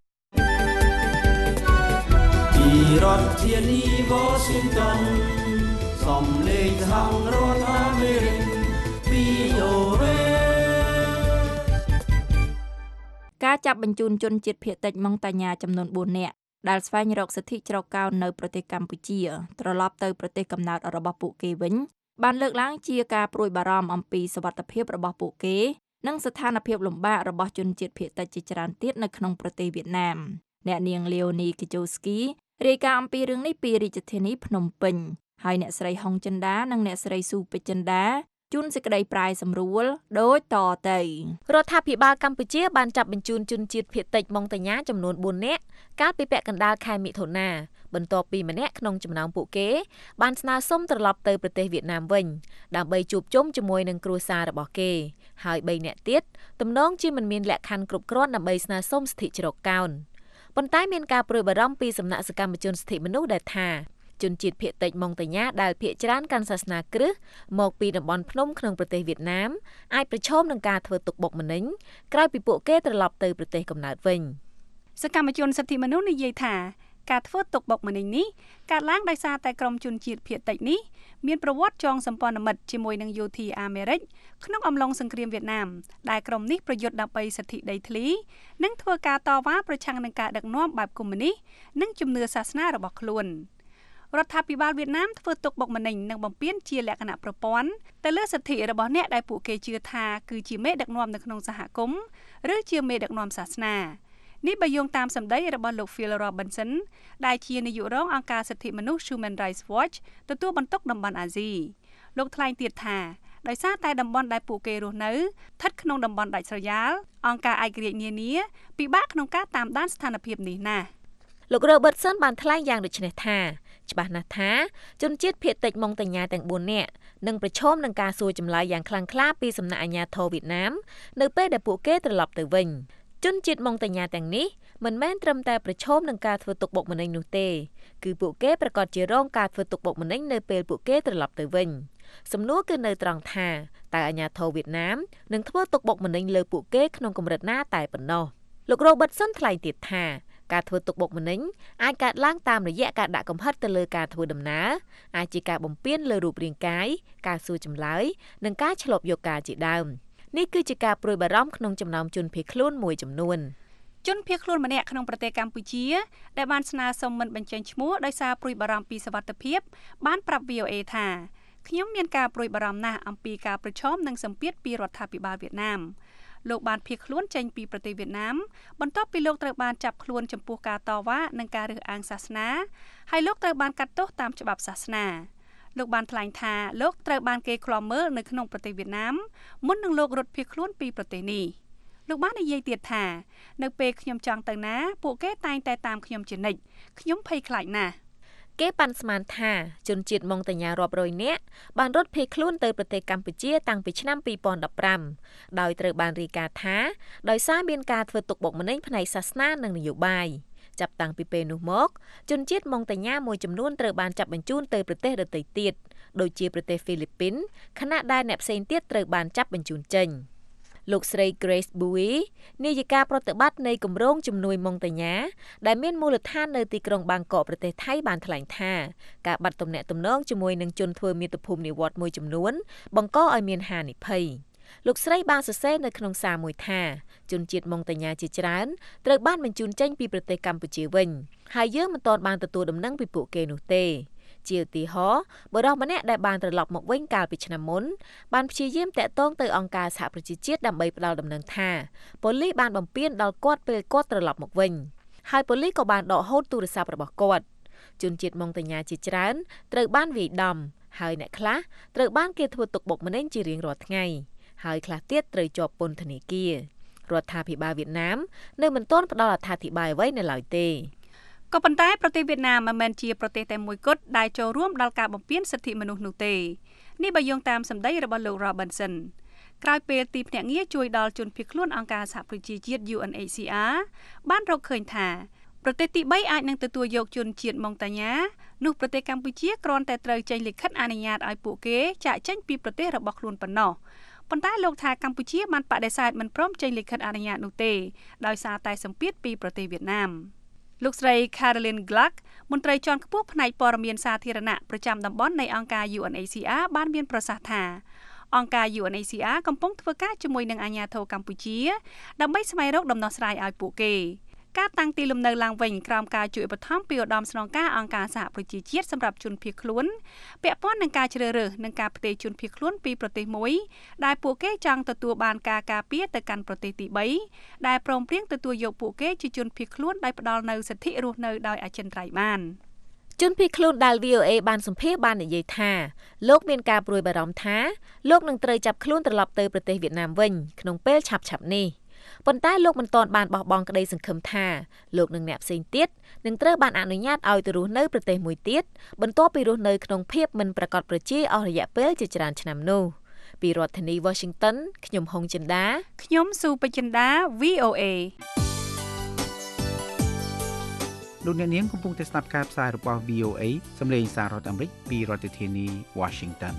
ពីរដ្ឋធានី Washington សំឡេងសហរដ្ឋអាមេរិក វី អូ เอការចាប់បញ្ជូនជនជាតិភាគតិចម៉ុងតាញ៉ាចំនួនbốnនាក់ដែលស្វែងរកសិទ្ធិជ្រកកោននៅប្រទេសកម្ពុជាត្រឡប់ទៅប្រទេសកំណើតរបស់ពួកគេវិញបានលើកឡើងជាការព្រួយបារម្ភអំពីសុវត្ថិភាពរបស់ពួកគេនិងស្ថានភាពលំបាករបស់ជនជាតិភាគតិចជាច្រើនទៀតនៅក្នុងប្រទេសវៀតណាមអ្នកនាង Leonie Kijowski រាយការណ៍អំពីរឿងនេះពីរាជធានីភ្នំពេញហើយអ្នកស្រីហុងចិន្តានិងអ្នកស្រីស៊ូពេជ្រចិន្តាជួនសេចក្តីប្រាយសម្រួលដូចតទៅរដ្ឋាភិបាលកម្ពុជាបានចាប់បញ្ជូនជនជាតិភាគតិចម៉ុងតាញ៉ាចំនួនbốnនាក់កាលពីពាក់កណ្ដាលខែមិថុនាបន្ទាប់ពីម្នាក់ក្នុងចំណោមពួកគេបានស្នើសុំត្រឡប់ទៅប្រទេសវៀតណាមវិញដើម្បីជួបជុំជាមួយនឹងគ្រួសាររបស់គេហើយបីនាក់ទៀតទំនងជាមិនមានលក្ខខណ្ឌគ្រប់គ្រាន់ដើម្បីស្នើសុំសិទ្ធិជ្រកកោនប៉ុន្តែមានការព្រួយបារម្ភពីសំណាក់សកម្មជនសិទ្ធិមនុស្សដែលថាជនជាតិភាគតិចម៉ុងតាញ៉ាដែលភាគច្រើនកាន់សាសនាគ្រិស្តមកពីតំបន់ភ្នំក្នុងប្រទេសវៀតណាមអាចប្រឈមនឹងការធ្វើទុកបុកម្នេញក្រោយពីពួកគេត្រឡប់ទៅប្រទេសកំណើតវិញសកម្មជនសិទ្ធិមនុស្សនិយាយថាការធ្វើទុកបុកម្នេញនេះកើតឡើងដោយសារតែក្រុមជនជាតិភាគតិចនេះមានប្រវត្តិចងសម្ព័ន្ធមិត្តជាមួយនឹងយោធាអាមេរិកក្នុងអំឡុងសង្គ្រាមវៀតណាមដែលក្រុមនេះប្រយុទ្ធដើម្បីសិទ្ធិដីធ្លីនិងធ្វើការតវ៉ាប្រឆាំងនឹងការដឹកនាំបែបកុម្មុយនីសនិងជំនឿសាសនារបស់ខ្លួនរដ្ឋាភិបាលវៀតណាមធ្វើទុកបុកម្នេញនិងបំពានជាលក្ខណៈប្រព័ន្ធទៅលើសិទ្ធិរបស់អ្នកដែលពួកគេជឿថាគឺជាមេដឹកនាំនៅក្នុងសហគមន៍ឬជាមេដឹកនាំសាសនានេះបើយោងតាមសម្ដីរបស់លោក Phil Robinson ដែលជានាយករងអង្គការសិទ្ធិមនុស្ស Human Rights Watch ទទួលបន្ទុកតំបន់អាស៊ីលោកថ្លែងទៀតថាដោយសារតែតំបន់ដែលពួកគេរស់នៅស្ថិតក្នុងតំបន់ដាច់ស្រយាលអង្គការឯករាជ្យនានាពិបាកក្នុងការតាមដានស្ថានភាពនេះណាស់លោក Robertson បានថ្លែងយ៉ាងដូចនេះថាច្បាស់ណាស់ថាជនជាតិភាគតិចម៉ុងតាញ៉ាទាំងbốnនាក់នឹងប្រឈមនឹងការសួរចម្លើយយ៉ាងខ្លាំងក្លាពីសំណាក់អាជ្ញាធរវៀតណាមនៅពេលដែលពួកគេត្រឡប់ទៅវិញជនជាតិម៉ុងតាញ៉ាទាំងនេះមិនមែនត្រឹមតែប្រឈមនឹងការធ្វើទុកបុកម្នេញនោះទេគឺពួកគេប្រកាសជារងការធ្វើទុកបុកម្នេញនៅពេលពួកគេត្រឡប់ទៅវិញសំណួរគឺនៅត្រង់ថាតើអាជ្ញាធរវៀតណាមនឹងធ្វើទុកបុកម្នេញលើពួកគេក្នុងកម្រិតណាតែប៉ុណ្ណោះលោក Robertson ថ្លែងទៀតថាការធ្វើទុកបុកម្នេញអាចកើតឡើងតាមរយៈការដាក់កំហិតទៅលើការធ្វើដំណើរអាចជាការបំពានលើរូបរាងកាយការសួរចម្លើយនិងការឆ្លប់យកការជាដើមនេះគឺជាការព្រួយបារម្ភក្នុងចំណោមជនភៀសខ្លួនមួយចំនួនជនភៀសខ្លួនម្នាក់ក្នុងប្រទេសកម្ពុជាដែលបានស្នើសុំមិនបញ្ចេញឈ្មោះដោយសារព្រួយបារម្ភពីសុវត្ថិភាពបានប្រាប់ វី អូ អេ ថាខ្ញុំមានការព្រួយបារម្ភណាស់អំពីការប្រឈមនឹងសម្ពាធពីរដ្ឋាភិបាលវៀតណាមលោកបានភៀសខ្លួនចេញពីប្រទេសវៀតណាមបន្ទាប់ពីលោកត្រូវបានចាប់ខ្លួនចំពោះការតវ៉ានិងការរើសអើងសាសនាហើយលោកត្រូវបានកាត់ទោសតាមច្បាប់សាសនាលោកបានថ្លែងថាលោកត្រូវបានគេឃ្លាំមើលនៅក្នុងប្រទេសវៀតណាមមុននឹងលោករត់ភៀសខ្លួនពីប្រទេសនេះលោកបាននិយាយទៀតថានៅពេលខ្ញុំចង់ទៅណាពួកគេតែងតែតាមខ្ញុំជានិច្ចខ្ញុំភ័យខ្លាចណាស់គេប៉ាន់ស្មានថាជនជាតិម៉ុងតាញ៉ារាប់រយនាក់បានរត់ភៀសខ្លួនទៅប្រទេសកម្ពុជាតាំងពីឆ្នាំពីរពាន់ដប់ប្រាំដោយត្រូវបានរាយការណ៍ថាដោយសារមានការធ្វើទុកបុកម្នេញផ្នែកសាសនានិងនយោបាយចាប់តាំងពីពេលនោះមកជនជាតិម៉ុងតាញ៉ាមួយចំនួនត្រូវបានចាប់បញ្ជូនទៅប្រទេសដទៃទៀតដូចជាប្រទេសហ្វីលីពីនខណៈដែលអ្នកផ្សេងទៀតត្រូវបានចាប់បញ្ជូនចេញលោកស្រី Grace Bui នាយិកាប្រតិបត្តិនៃគម្រោងជំនួយម៉ុងតាញ៉ាដែលមានមូលដ្ឋាននៅទីក្រុងបាងកកប្រទេសថៃបានថ្លែងថាការបាត់ទំនាក់ទំនងជាមួយនឹងជនធ្វើមាតុភូមិនិវត្តន៍មួយចំនួនបង្កឲ្យមានហានិភ័យលោកស្រីបានសរសេរនៅក្នុងសារមួយថាជនជាតិម៉ុងតាញ៉ាជាច្រើនត្រូវបានបញ្ជូនចេញពីប្រទេសកម្ពុជាវិញហើយយើងមិនទាន់បានទទួលដំណឹងពីពួកគេនោះទេជាឧទាហរណ៍បុរសម្នាក់ដែលបានត្រឡប់មកវិញកាលពីឆ្នាំមុនបានព្យាយាមតាក់ទងទៅអង្គការសហប្រជាជាតិដើម្បីផ្ដល់ដំណឹងថាប៉ូលីសបានបំពានដល់គាត់ពេលគាត់ត្រឡប់មកវិញហើយប៉ូលីសក៏បានដកហូតទូរស័ព្ទរបស់គាត់ជនជាតិម៉ុងតាញ៉ាជាច្រើនត្រូវបានវាយដំហើយអ្នកខ្លះត្រូវបានគេធ្វើទុកបុកម្នេញជារៀងរាល់ថ្ងៃហើយខ្លះទៀតត្រូវជាប់ពន្ធនាគាររដ្ឋាភិបាលវៀតណាមនៅមិនទាន់ផ្ដល់អត្ថាធិប្បាយអ្វីនៅឡើយទេក៏ប៉ុន្តែប្រទេសវៀតណាមមិនមែនជាប្រទេសតែមួយគត់ដែលចូលរួមដល់ការបំពានសិទ្ធិមនុស្សនោះទេនេះបើយោងតាមសម្ដីរបស់លោក Robinson ក្រោយពេលទីភ្នាក់ងារជួយដល់ជនភៀសខ្លួនអង្គការសហប្រជាជាតិ U N H C R បានរកឃើញថាប្រទេសទីបីអាចនឹងទទួលយកជនជាតិម៉ុងតាញ៉ានោះប្រទេសកម្ពុជាគ្រាន់តែត្រូវចេញលិខិតអនុញ្ញាតឲ្យពួកគេចាកចេញពីប្រទេសរបស់ខ្លួនប៉ុណ្ណោះប៉ុន្តែលោកថាកម្ពុជាបានបដិសេធមិនព្រមចេញលិខិតអនុញ្ញាតនោះទេដោយសារតែសម្ពាធពីប្រទេសវៀតណាមលោកស្រី Caroline Gluck មន្ត្រីជាន់ខ្ពស់ផ្នែកព័ត៌មានសាធារណៈប្រចាំតំបន់នៃអង្គការ U N H C R បានមានប្រសាសន៍ថាអង្គការ U N H C R កំពុងធ្វើការជាមួយនឹងអាជ្ញាធរកម្ពុជាដើម្បីស្វែងរកដំណោះស្រាយឲ្យពួកគេការតាំងទីលំនៅឡើងវិញក្រោមការជួយឧបត្ថម្ភពីឧត្តមស្នងការអង្គការសហប្រជាជាតិសម្រាប់ជនភៀសខ្លួនពាក់ព័ន្ធនឹងការជ្រើសរើសនិងការផ្ទេរជនភៀសខ្លួនពីប្រទេសមួយដែលពួកគេចង់ទទួលបានការការពារទៅកាន់ប្រទេសទីបីដែលព្រមព្រៀងទទួលយកពួកគេជាជនភៀសខ្លួនដោយផ្ដល់នូវសិទ្ធិរស់នៅដោយអចិន្ត្រៃយ៍បានជនភៀសខ្លួនដែល V O A បានសម្ភាសបាននិយាយថាលោកមានការព្រួយបារម្ភថាលោកនឹងត្រូវចាប់ខ្លួនត្រឡប់ទៅប្រទេសវៀតណាមវិញក្នុងពេលឆាប់ៗនេះប៉ុន្តែលោកមិនទាន់បានបោះបង់ក្តីសង្ឃឹមថាលោកនិងអ្នកផ្សេងទៀតនឹងត្រូវបានអនុញ្ញាតឲ្យទៅរស់នៅប្រទេសមួយទៀតបន្ទាប់ពីរស់នៅក្នុងភាពមិនប្រាកដប្រជាអស់រយៈពេលជាច្រើនឆ្នាំនោះពីរដ្ឋធានី Washington ខ្ញុំហុងចិន្តាខ្ញុំស៊ូបចិន្តា V O A លោកអ្នកនាងកំពុងតែស្ដាប់ការផ្សាយរបស់ V O A សម្លេងសាររដ្ឋអាមេរិកពីរដ្ឋធានី Washington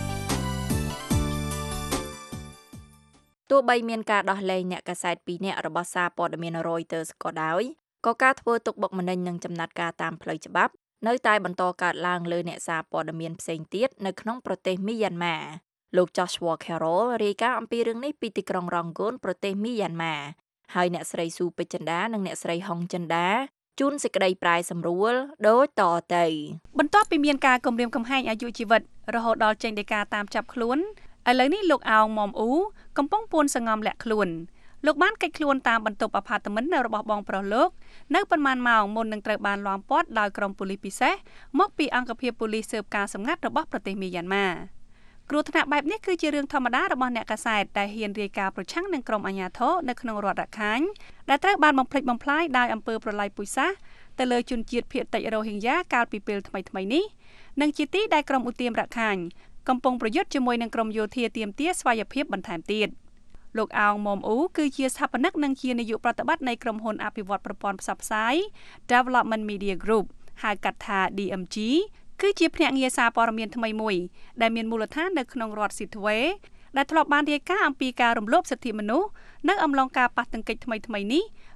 ទោះបីមានការដោះលែងអ្នកកាសែតពីរនាក់របស់សារព័ត៌មាន Reuters ក៏ដោយក៏ការធ្វើទុកបុកម្នេញនិងចំណាត់ការតាមផ្លូវច្បាប់នៅតែបន្តកើតឡើងលើអ្នកសារព័ត៌មានផ្សេងទៀតនៅក្នុងប្រទេសមីយ៉ាន់ម៉ាលោក Joshua Carroll រាយការណ៍អំពីរឿងនេះពីទីក្រុង Rangoon ប្រទេសមីយ៉ាន់ម៉ាហើយអ្នកស្រីស៊ូពេជ្រចិន្តានិងអ្នកស្រីហុងចិន្តាជូនសេចក្តីប្រាយសម្រួលដូចតទៅបន្ទាប់ពីមានការគំរាមកំហែងអាយុជីវិតរហូតដល់ចេញដីកាតាមចាប់ខ្លួនឥឡូវនេះលោកអោងមុំអ៊ូកំពុងពួនសង្ងំលាក់ខ្លួនលោកបានកិច្ចខ្លួនតាមបន្ទប់អាផាតមិនរបស់បងប្រុសលោកនៅប៉ុន្មានម៉ោងមុននឹងត្រូវបានលាន់ព័ទ្ធដោយក្រុមប៉ូលីសពិសេសមកពីអង្គភាពប៉ូលីសស៊ើបការសម្ងាត់របស់ប្រទេសមីយ៉ាន់ម៉ាគ្រោះថ្នាក់បែបនេះគឺជារឿងធម្មតារបស់អ្នកកាសែតដែលហ៊ានរាយការណ៍ប្រឆាំងនឹងក្រុមអាជ្ញាធរនៅក្នុងរដ្ឋរខាញ់ដែលត្រូវបានបំផ្លិចបំផ្លាញដោយអំពើប្រល័យពូជសាសន៍ទៅលើជនជាតិភាគតិចរ៉ូហីងយ៉ាកាលពីពេលថ្មីៗនេះនិងជាទីដែលក្រុមឧទាមរខាញ់កំពុងប្រយុទ្ធជាមួយនឹងក្រុមយោធាទាមទារស្វ័យភាពបន្ថែមទៀតលោកអោងមុំអ៊ូគឺជាស្ថាបនិកនិងជានាយកប្រតិបត្តិនៃក្រុមហ៊ុនអភិវឌ្ឍប្រព័ន្ធផ្សព្វផ្សាយ Development Media Group ហៅកាត់ថា D M G គឺជាភ្នាក់ងារសារព័ត៌មានថ្មីមួយដែលមានមូលដ្ឋាននៅក្នុងរដ្ឋ Sittwe ដែលធ្លាប់បានរាយការណ៍អំពីការរំលោភសិទ្ធិមនុស្សនៅអំឡុងការប៉ះទង្គិចថ្មីៗនេះ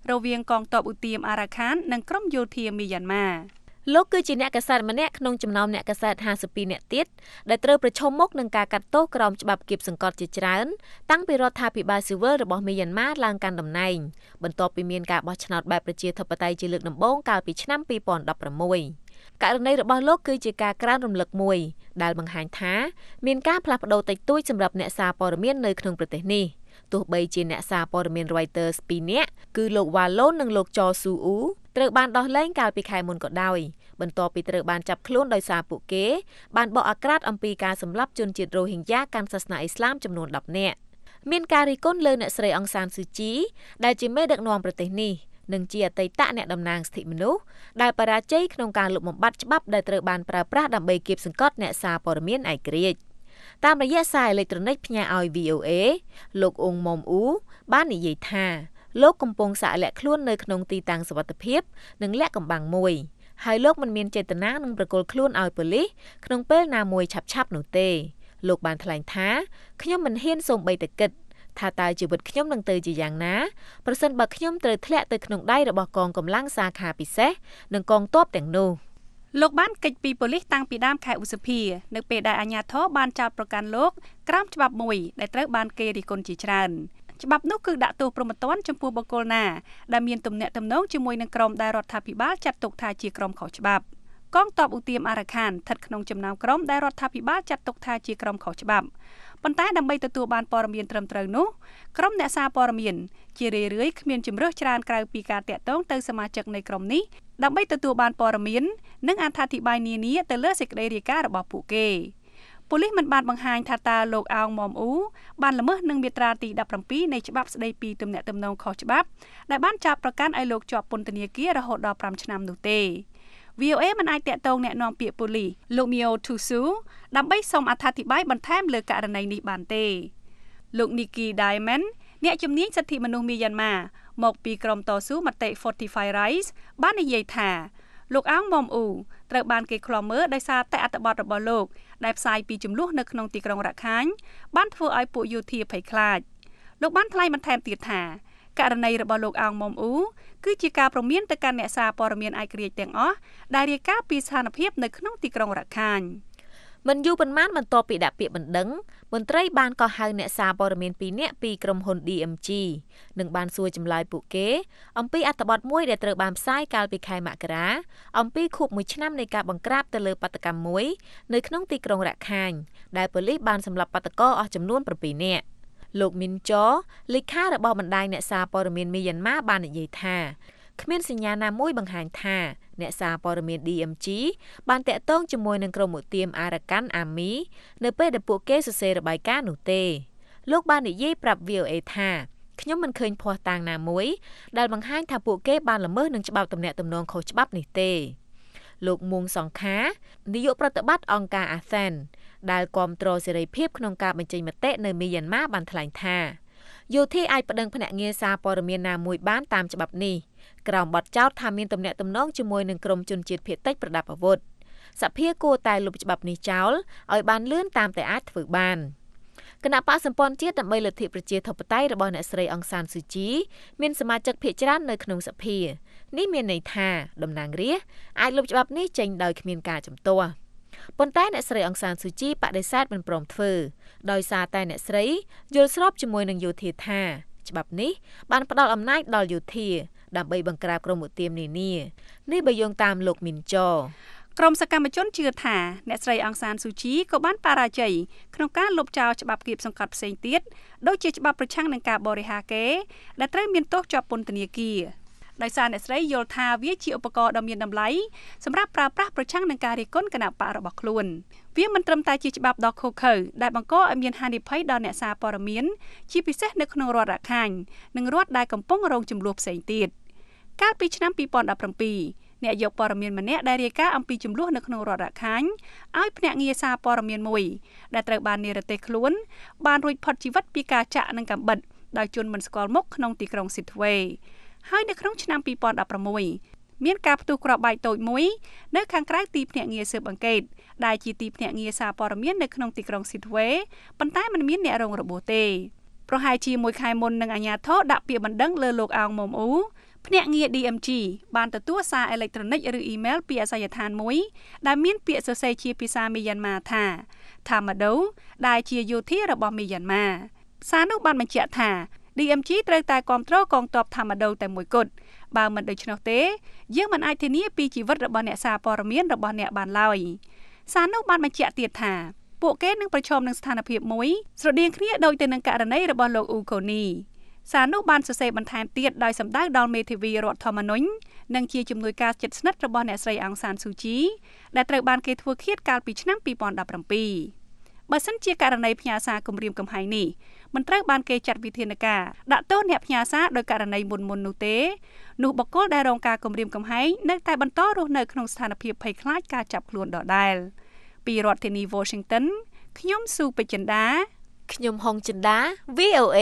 រវាងកងទ័ពឧទាមអារ៉ាខាននិងក្រុមយោធាមីយ៉ាន់ម៉ាលោកគឺជាអ្នកកាសែតម្នាក់ក្នុងចំណោមអ្នកកាសែតห้าสิบពីរនាក់ទៀតដែលត្រូវប្រឈមមុខនឹងការកាត់ទោសក្រោមច្បាប់គៀបសង្កត់ជាច្រើនតាំងពីរដ្ឋាភិបាលស៊ីវិលរបស់មីយ៉ាន់ម៉ាឡើងកាន់តំណែងបន្ទាប់ពីមានការបោះឆ្នោតបែបប្រជាធិបតេយ្យជាលើកដំបូងកាលពីឆ្នាំពីរពាន់ដប់ប្រាំមួយករណីរបស់លោកគឺជាការក្រើនរំលឹកមួយដែលបង្ហាញថាមានការផ្លាស់ប្ដូរតិចតួចសម្រាប់អ្នកសារព័ត៌មាននៅក្នុងប្រទេសនេះទោះបីជាអ្នកសារព័ត៌មាន Reuters ពីរនាក់គឺលោកវ៉ាឡូននិងលោកចស៊ូអ៊ូត្រូវបានដោះលែងកាលពីខែមុនក៏ដោយបន្ទាប់ពីត្រូវបានចាប់ខ្លួនដោយសារពួកគេបានបកអាក្រាតអំពីការសម្លាប់ជនជាតិរ៉ូហិញយ៉ាកាន់សាសនាអ៊ីស្លាមចំនួនដប់នាក់មានការរិះគន់លើអ្នកស្រីអង្សានស៊ូជីដែលជាមេដឹកនាំប្រទេសនេះនិងជាអតីតអ្នកតំណាងសិទ្ធិមនុស្សដែលបរាជ័យក្នុងការលុបបំបាត់ច្បាប់ដែលត្រូវបានប្រើប្រាស់ដើម្បីគៀបសង្កត់អ្នកសារព័ត៌មានឯករាជ្យតាមរយៈសារអេឡិចត្រូនិកផ្ញើឲ្យ វី អូ អេ លោកអ៊ុងមុំអ៊ូបាននិយាយថាលោកកំពុងសាកលាក់ខ្លួននៅក្នុងទីតាំងសុវត្ថិភាពនិងលាក់កំបាំងមួយហើយលោកមិនមានចេតនានឹងប្រគល់ខ្លួនឲ្យប៉ូលីសក្នុងពេលណាមួយឆាប់ៗនោះទេលោកបានថ្លែងថាខ្ញុំមិនហ៊ានសូម្បីតែគិតថាតើជីវិតខ្ញុំនឹងទៅជាយ៉ាងណាប្រសិនបើខ្ញុំត្រូវធ្លាក់ទៅក្នុងដៃរបស់កងកម្លាំងសាខាពិសេសនិងកងទ័ពទាំងនោះលោកបានកិច្ចពីប៉ូលីសតាំងពីដើមខែឧសភានៅពេលដែលអាជ្ញាធរបានចោទប្រកាន់លោកក្រោមច្បាប់មួយដែលត្រូវបានគេរិះគន់ជាច្រើនច្បាប់នោះគឺដាក់ទោសប្រមទ័នចំពោះបុគ្គលណាដែលមានទំនាក់ទំនងជាមួយនឹងក្រុមដែលរដ្ឋាភិបាលចាត់ទុកថាជាក្រុមខុសច្បាប់កងទ័ពឧទាមអារ៉ាខានស្ថិតក្នុងចំណោមក្រុមដែលរដ្ឋាភិបាលចាត់ទុកថាជាក្រុមខុសច្បាប់ប៉ុន្តែដើម្បីទទួលបានព័ត៌មានត្រឹមត្រូវនោះក្រុមអ្នកសារព័ត៌មានជារឿយៗគ្មានជំរើសច្រើនក្រៅពីការតាក់ទងទៅសមាជិកនៃក្រុមនេះដើម្បីទទួលបានព័ត៌មាននិងអត្ថាធិប្បាយនានាទៅលើសេចក្តីរាយការណ៍របស់ពួកគេប៉ូលីសមិនបានបង្ហាញថាតើលោកអោងមុំអ៊ូបានល្មើសនឹងមាត្រាទីដប់ប្រាំពីរនៃច្បាប់ស្តីពីទំនាក់ទំនងខុសច្បាប់ដែលបានចាប់ប្រកាន់ឲ្យលោកជាប់ពន្ធនាគាររហូតដល់ប្រាំឆ្នាំនោះទេ វី អូ អេ មិនអាចតាក់ទងអ្នកនាំពាក្យប៉ូលីសលោក Mio Tusu ដើម្បីសូមអត្ថាធិប្បាយបន្ថែមលើករណីនេះបានទេលោក Nikki Diamond អ្នកជំនាញសិទ្ធិមនុស្សមីយ៉ាន់ម៉ាមកពីក្រុមតស៊ូមតិ Fortify Rights បាននិយាយថាលោកអោងមុំអ៊ូត្រូវបានគេឃ្លាំមើលដោយសារតែអត្ថបទរបស់លោកដែលផ្សាយពីចំនួននៅក្នុងទីក្រុងរ៉ាខាញបានធ្វើឲ្យពួកយោធាភ័យខ្លាចលោកបានថ្លែងបន្ថែមទៀតថាករណីរបស់លោកអោងមុំអ៊ូគឺជាការព្រមានទៅកាន់អ្នកសារព័ត៌មានឯករាជ្យទាំងអស់ដែលរាយការណ៍ពីស្ថានភាពនៅក្នុងទីក្រុងរ៉ាខាញមិនយូរប៉ុន្មានបន្ទាប់ពីដាក់ពាក្យបណ្ដឹងមន្ត្រីបានកោះហៅអ្នកសារព័ត៌មានពីរនាក់ពីក្រុមហ៊ុន ឌី អេម ជី និងបានសួរចម្លើយពួកគេអំពីអត្ថបទមួយដែលត្រូវបានផ្សាយកាលពីខែមករាអំពីខួបមួយឆ្នាំនៃការបង្ក្រាបទៅលើបាតុកម្មមួយនៅក្នុងទីក្រុងរ៉ាខាញដែលប៉ូលីសបានសម្លាប់បាតុករអស់ចំនួនប្រាំពីរនាក់លោកមីនចោលេខារបស់បណ្ដាញអ្នកសារព័ត៌មានមីយ៉ាន់ម៉ាបាននិយាយថាគ្មានសញ្ញាណាមួយបង្ហាញថាអ្នកសារព័ត៌មាន ឌី អេម ជី បានតាក់ទងជាមួយនឹងក្រុមឧទាមអារ៉ាកាន់អាមីនៅពេលដែលពួកគេសរសេររបាយការណ៍នោះទេលោកបាននិយាយប្រាប់ វី អូ អេ ថាខ្ញុំមិនឃើញភស្តុតាងណាមួយដែលបង្ហាញថាពួកគេបានល្មើសនឹងច្បាប់ទំនាក់ទំនងខុសច្បាប់នេះទេលោកមួងសង្ខានាយកប្រតិបត្តិអង្គការអាស៊ានដែលគាំទ្រសេរីភាពក្នុងការបញ្ចេញមតិនៅមីយ៉ាន់ម៉ាបានថ្លែងថាយោធាអាចប្តឹងភ្នាក់ងារសារព័ត៌មានណាមួយបានតាមច្បាប់នេះក្រោមបទចោទថាមានទំនាក់ទំនងជាមួយនឹងក្រុមជនជាតិភាគតិចប្រដាប់អាវុធសភាគួរតែលុបច្បាប់នេះចោលឲ្យបានលឿនតាមតែអាចធ្វើបានគណៈបកសម្ព័ន្ធជាតិដើម្បីលទ្ធិប្រជាធិបតេយ្យរបស់អ្នកស្រីអង្សានស៊ូជីមានសមាជិកភាគច្រើននៅក្នុងសភានេះមានន័យថាតំណាងរាស្ត្រអាចលុបច្បាប់នេះចេញដោយគ្មានការជំទាស់ប៉ុន្តែអ្នកស្រីអង្សានស៊ូជីបដិសេធមិនព្រមធ្វើដោយសារតែអ្នកស្រីយល់ស្របជាមួយនឹងយោធាថាច្បាប់នេះបានផ្ដល់អំណាចដល់យោធាដើម្បីបង្ក្រាបក្រុមឧទាមនានានេះបើយោងតាមលោកមីនចោក្រុមសកម្មជនជឿថាអ្នកស្រីអង្សានស៊ូជីក៏បានបរាជ័យក្នុងការលុបចោលច្បាប់គៀបសង្កត់ផ្សេងទៀតដូចជាច្បាប់ប្រឆាំងនឹងការបរិហាកេរដែលត្រូវមានទោសជាប់ពន្ធនាគារដោយសារអ្នកស្រីយល់ថាវាជាឧបករណ៍ដ៏មានតម្លៃសម្រាប់ប្រើប្រាស់ប្រឆាំងនឹងការរិះគន់គណបករបស់ខ្លួនវាមិនត្រឹមតែជាច្បាប់ដ៏ឃោរឃៅដែលបង្កឲ្យមានហានិភ័យដល់អ្នកសារព័ត៌មានជាពិសេសនៅក្នុងរដ្ឋរ៉ាខាញនិងរដ្ឋដែលកំពុងរងជម្លោះផ្សេងទៀតកាលពីឆ្នាំពីរពាន់ដប់ប្រាំពីរអ្នកយកព័ត៌មានម្នាក់ដែលរាយការណ៍អំពីជម្លោះនៅក្នុងរដ្ឋរ៉ាខាញឲ្យភ្នាក់ងារសារព័ត៌មានមួយដែលត្រូវបាននិរទេសខ្លួនបានរួចផុតជីវិតពីការចាក់និងកាំបិតដោយជនមិនស្គាល់មុខក្នុងទីក្រុងស៊ីតវេហើយនៅក្នុងឆ្នាំពីរពាន់ដប់ប្រាំមួយមានការផ្ទុះគ្រាប់បែកតូចមួយនៅខាងក្រៅទីភ្នាក់ងារស៊ើបអង្កេតដែលជាទីភ្នាក់ងារសារព័ត៌មាននៅក្នុងទីក្រុងស៊ីតវេប៉ុន្តែមិនមានអ្នករងរបួសទេប្រហែលជាមួយខែមុននឹងអាជ្ញាធរដាក់ពាក្យបណ្ដឹងលើលោកអោងមុំអ៊ូភ្នាក់ងារ D M G បានទទួលសារអេឡិចត្រូនិកឬអ៊ីមែលពីអាសយដ្ឋានមួយដែលមានពាក្យសរសេរជាភាសាមីយ៉ាន់ម៉ាថា Thamado ដែលជាយោធារបស់មីយ៉ាន់ម៉ាសារនោះបានបញ្ជាក់ថា D M G ត្រូវតែគាំទ្រកងទ័ព Thamado តែមួយគត់បើមិនដូច្នោះទេយើងមិនអាចធានាពីជីវិតរបស់អ្នកសារព័ត៌មានរបស់អ្នកបានឡើយសារនោះបានបញ្ជាក់ទៀតថាពួកគេនឹងប្រឈមនឹងស្ថានភាពមួយស្រដៀងគ្នាដូចទៅនឹងករណីរបស់លោកអ៊ូកូនីសារនោះបានសរសេរបន្ថែមទៀតដោយសម្ដៅដល់មេធាវីរដ្ឋធម្មនុញ្ញនិងជាជំនួយការជិតស្និទ្ធរបស់អ្នកស្រីអង្សានស៊ូជីដែលត្រូវបានគេធ្វើឃាតកាលពីឆ្នាំពីរពាន់ដប់ប្រាំពីរបើសិនជាករណីផ្ញើសារគំរាមកំហែងនេះមិនត្រូវបានគេចាត់វិធានការដាក់ទោសអ្នកផ្ញើសារដោយករណីមុនមុននោះទេនោះបុគ្គលដែលរងការគំរាមកំហែងនៅតែបន្តរស់នៅក្នុងស្ថានភាពភ័យខ្លាចការចាប់ខ្លួនដដែលពីរដ្ឋធានី Washington ខ្ញុំស៊ូពេជ្រចិន្តាខ្ញុំហុងចិន្តា V O A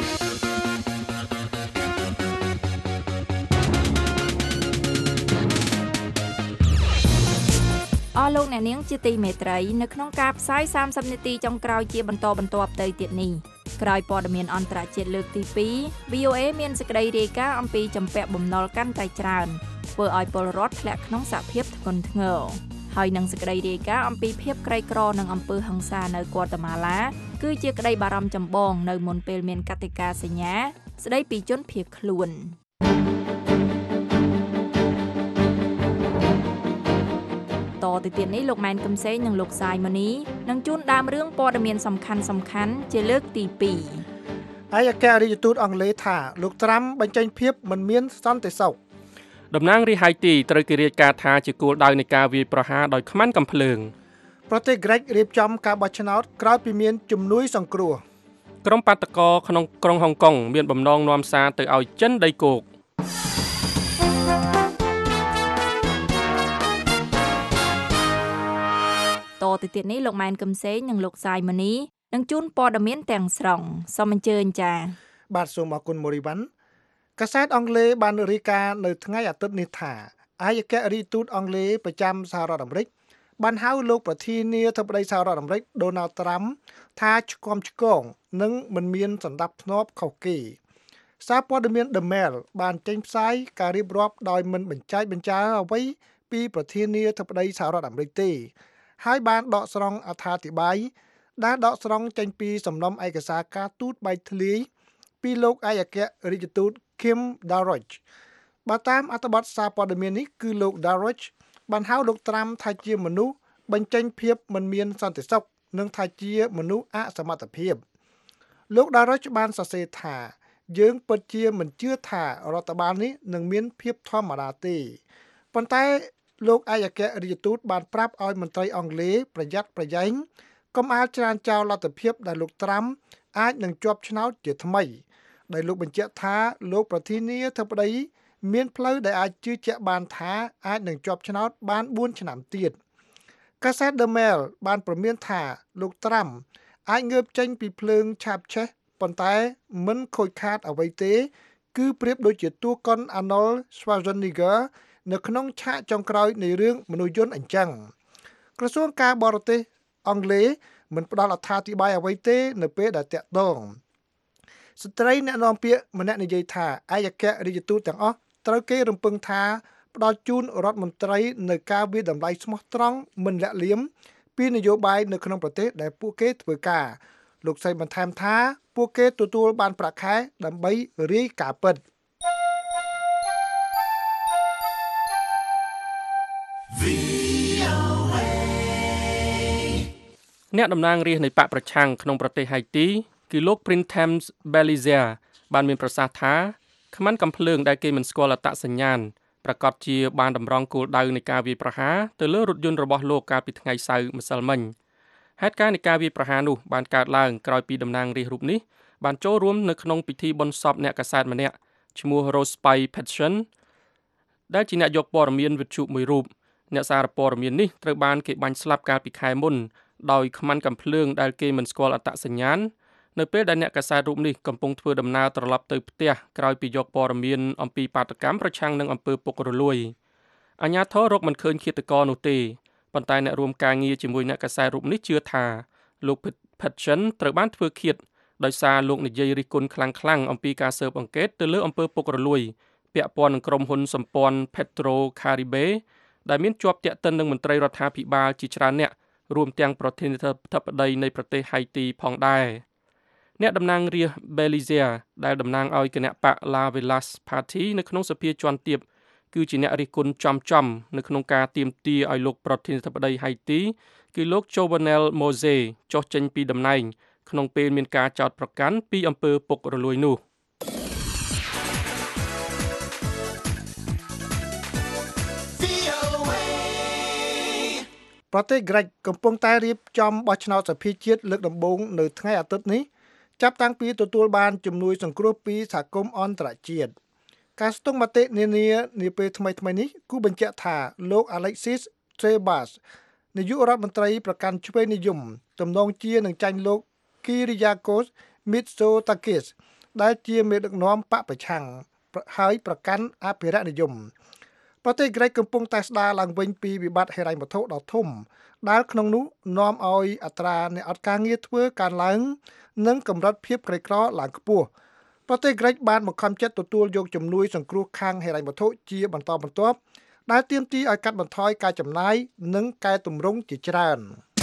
អស់លោកអ្នកនាងជាទីមេត្រីនៅក្នុងការផ្សាយសាមសិបនាទីចុងក្រោយជាបន្តបន្ទាប់ទៅទៀតនេះក្រោយព័ត៌មានអន្តរជាតិលើកទីពីរ V O A មានសេចក្តីរាយការណ៍អំពីចំពាក់បំណុលកាន់តែច្រើនធ្វើឲ្យពលរដ្ឋធ្លាក់ក្នុងសភាពធ្ងន់ធ្ងរហើយនឹងសេចក្តីរាយការណ៍អំពីភាពក្រីក្រនិងអំពើហិង្សានៅហ្គាតេម៉ាឡាគឺជាក្តីបារម្ភចម្បងនៅមុនពេលមានកតិកាសញ្ញាស្តីពីជនភៀសខ្លួនតទៅទៀតនេះលោកម៉ែនកឹមសេងនិងលោកសាយម៉ូនីនឹងជួនដើមរឿងព័ត៌មានសំខាន់សំខាន់ជាលើកទីពីរឯកអគ្គរដ្ឋទូតអង់គ្លេសថាលោកត្រាំបញ្ចេញភាពមិនមានសន្តិសុខតំណាងរាស្ត្រហៃទីត្រូវគេរាយការណ៍ថាជាគោលដៅនៃការវាយប្រហារដោយខ្មាន់កំភ្លើងប្រទេសក្រិចរៀបចំការបោះឆ្នោតក្រោយពីមានជំនួយសង្គ្រោះក្រុមបាតកោក្នុងក្រុងហុងកុងមានបំណងនាំសារទៅឲ្យចិនដីគោកតទៅទៀតនេះលោកម៉ែនកឹមសេងនិងលោកសាយម៉ូនីនឹងជូនព័ត៌មានទាំងស្រុងសូមអញ្ជើញចា៎បាទសូមអរគុណមូរីវ៉ាន់កាសែតអង់គ្លេសបានរាយការណ៍នៅថ្ងៃអាទិត្យនេះថាឯកអគ្គរដ្ឋទូតអង់គ្លេសប្រចាំសហរដ្ឋអាមេរិកបានហៅលោកប្រធានាធិបតីសហរដ្ឋអាមេរិកដូណាល់ត្រាំថាឆ្គាំឆ្គងនិងមិនមានសន្តិភាពធ្នាប់ខុសគេសារព័ត៌មាន The Mail បានចេញផ្សាយការរៀបរាប់ដោយមិនបញ្ចែកបញ្ចាអ្វីពីប្រធានាធិបតីសហរដ្ឋអាមេរិកទេហើយបានដកស្រង់អត្ថាធិប្បាយដែលដកស្រង់ចេញពីសំណុំឯកសារការទូតបែកធ្លាយពីលោកឯកអគ្គរដ្ឋទូត Kim Darroch បើតាមអត្ថបទសារព័ត៌មាននេះគឺលោក Darroch បានហៅលោកត្រាំថាជាមនុស្សបញ្ចេញភាពមិនមានសន្តិសុខនិងថាជាមនុស្សអសមត្ថភាពលោក Darroch បានសរសេរថាយើងពិតជាមិនជឿថារដ្ឋបាលនេះនឹងមានភាពធម្មតាទេប៉ុន្តែលោកឯកអគ្គរដ្ឋទូតបានប្រាប់ឲ្យមន្ត្រីអង់គ្លេសប្រយ័ត្នប្រយែងកុំអាលច្រានចោលលទ្ធភាពដែលលោកត្រាំអាចនឹងជាប់ឆ្នោតជាថ្មីដោយលោកបញ្ជាក់ថាលោកប្រធានាធិបតីមានផ្លូវដែលអាចជឿជាក់បានថាអាចនឹងជាប់ឆ្នោតបានបួនឆ្នាំទៀតកាសែត The Mail បានព្រមានថាលោកត្រាំអាចងើបចេញពីភ្លើងឆាបឆេះប៉ុន្តែមិនខូចខាតអ្វីទេគឺប្រៀបដូចជាតួកុន Arnold Schwarzenegger នៅក្នុងឆាកចុងក្រោយនៃរឿងមនុស្សយន្តអញ្ចឹងក្រសួងការបរទេសអង់គ្លេសមិនផ្ដល់អត្ថាធិប្បាយអ្វីទេនៅពេលដែលតាក់ទងស្ត្រីអ្នកនាំពាក្យម្នាក់និយាយថាឯកអគ្គរដ្ឋទូតទាំងអស់ត្រូវគេរំពឹងថាផ្ដល់ជូនរដ្ឋមន្ត្រីនៅការវិតម្លៃស្មោះត្រង់មិនលាក់លៀមពីនយោបាយនៅក្នុងប្រទេសដែលពួកគេធ្វើការលោកស្រីបន្ថែមថាពួកគេទទួលបានប្រាក់ខែដើម្បីរាយការណ៍ពិតអ្នកតំណាងរាស្ត្រនៃបកប្រឆាំងក្នុងប្រទេសហៃទីគឺលោក Printemps Belize បានមានប្រសាសន៍ថាខ្មាន់កំភ្លើងដែលគេមិនស្គាល់អត្តសញ្ញាណប្រកាសជាបានតម្រង់គោលដៅនៃការវាយប្រហារទៅលើរថយន្តរបស់លោកកាលពីថ្ងៃសៅរ៍ម្សិលមិញហេតុការណ៍នៃការវាយប្រហារនោះបានកើតឡើងក្រោយពីតំណាងរាស្ត្ររូបនេះបានចូលរួមនៅក្នុងពិធីបុណ្យសពអ្នកកាសែតម្នាក់ឈ្មោះ Rosby Pettion ដែលជាអ្នកយកព័ត៌មានវិទ្យុមួយរូបអ្នកសារព័ត៌មាននេះត្រូវបានគេបាញ់ស្លាប់កាលពីខែមុនដោយខ្មាន់កំភ្លើងដែលគេមិនស្គាល់អត្តសញ្ញាណនៅពេលដែលអ្នកកាសែតរូបនេះកំពុងធ្វើដំណើរត្រឡប់ទៅផ្ទះក្រោយពីយកព័ត៌មានអំពីបាតកម្មប្រឆាំងនឹងអំពើពុករលួយអាជ្ញាធររកមិនឃើញឃាតករនោះទេប៉ុន្តែអ្នករួមការងារជាមួយអ្នកកាសែតរូបនេះជឿថាលោក Pettion ត្រូវបានធ្វើឃាតដោយសារលោកនិយាយរិះគន់ខ្លាំងៗអំពីការស៊ើបអង្កេតទៅលើអំពើពុករលួយពាក់ព័ន្ធនឹងក្រុមហ៊ុនសម្ព័ន្ធ Petro Caribe ដែលមានជាប់ទាក់ទិននឹងមន្ត្រីរដ្ឋាភិបាលជាច្រើនអ្នករួមទាំងប្រធានាធិបតីនៃប្រទេសហៃទីផងដែរអ្នកតំណាងរាស្ត្រ Belize ដែលតំណាងឲ្យគណៈបក La Velas Party នៅក្នុងសភាជាន់ទាបគឺជាអ្នករិះគន់ចំចំនៅក្នុងការទាមទារឲ្យលោកប្រធានាធិបតីហៃទីគឺលោក Jovenel Moise ចុះចេញពីតំណែងក្នុងពេលមានការចោទប្រកាន់ពីអំពើពុករលួយនោះប្រទេសក្រិចកំពុងតែរៀបចំបោះឆ្នោតសភាជាតិលើកដំបូងនៅថ្ងៃអាទិត្យនេះចាប់តាំងពីទទួលបានជំនួយសង្គ្រោះពីសហគមន៍អន្តរជាតិការស្ទង់មតិនានានាពេលថ្មីៗនេះគូបញ្ជាក់ថាលោក Alexis Trebas នាយករដ្ឋមន្ត្រីប្រកាន់ឆ្វេងនិយមទំនងជានឹងចាញ់លោក Kyriakos Mitsotakis ដែលជាមេដឹកនាំបកប្រឆាំងហើយប្រកាន់អភិរក្សនិយមប្រទេសក្រិចកំពុងតែស្ដារឡើងវិញពីវិបត្តិហិរញ្ញវត្ថុដ៏ធំដែលក្នុងនោះនាំឲ្យអត្រាអ្នកអត់ការងារធ្វើកើនឡើងនិងកម្រិតភាពក្រីក្រឡើងខ្ពស់ប្រទេសក្រិចបានបង្ខំចិត្តទទួលយកជំនួយសង្គ្រោះខាងហិរញ្ញវត្ថុជាបន្តបន្ទាប់ដែលទាមទារឲ្យកាត់បន្ថយការចំណាយនិងកែតម្រង់ជាច្រើន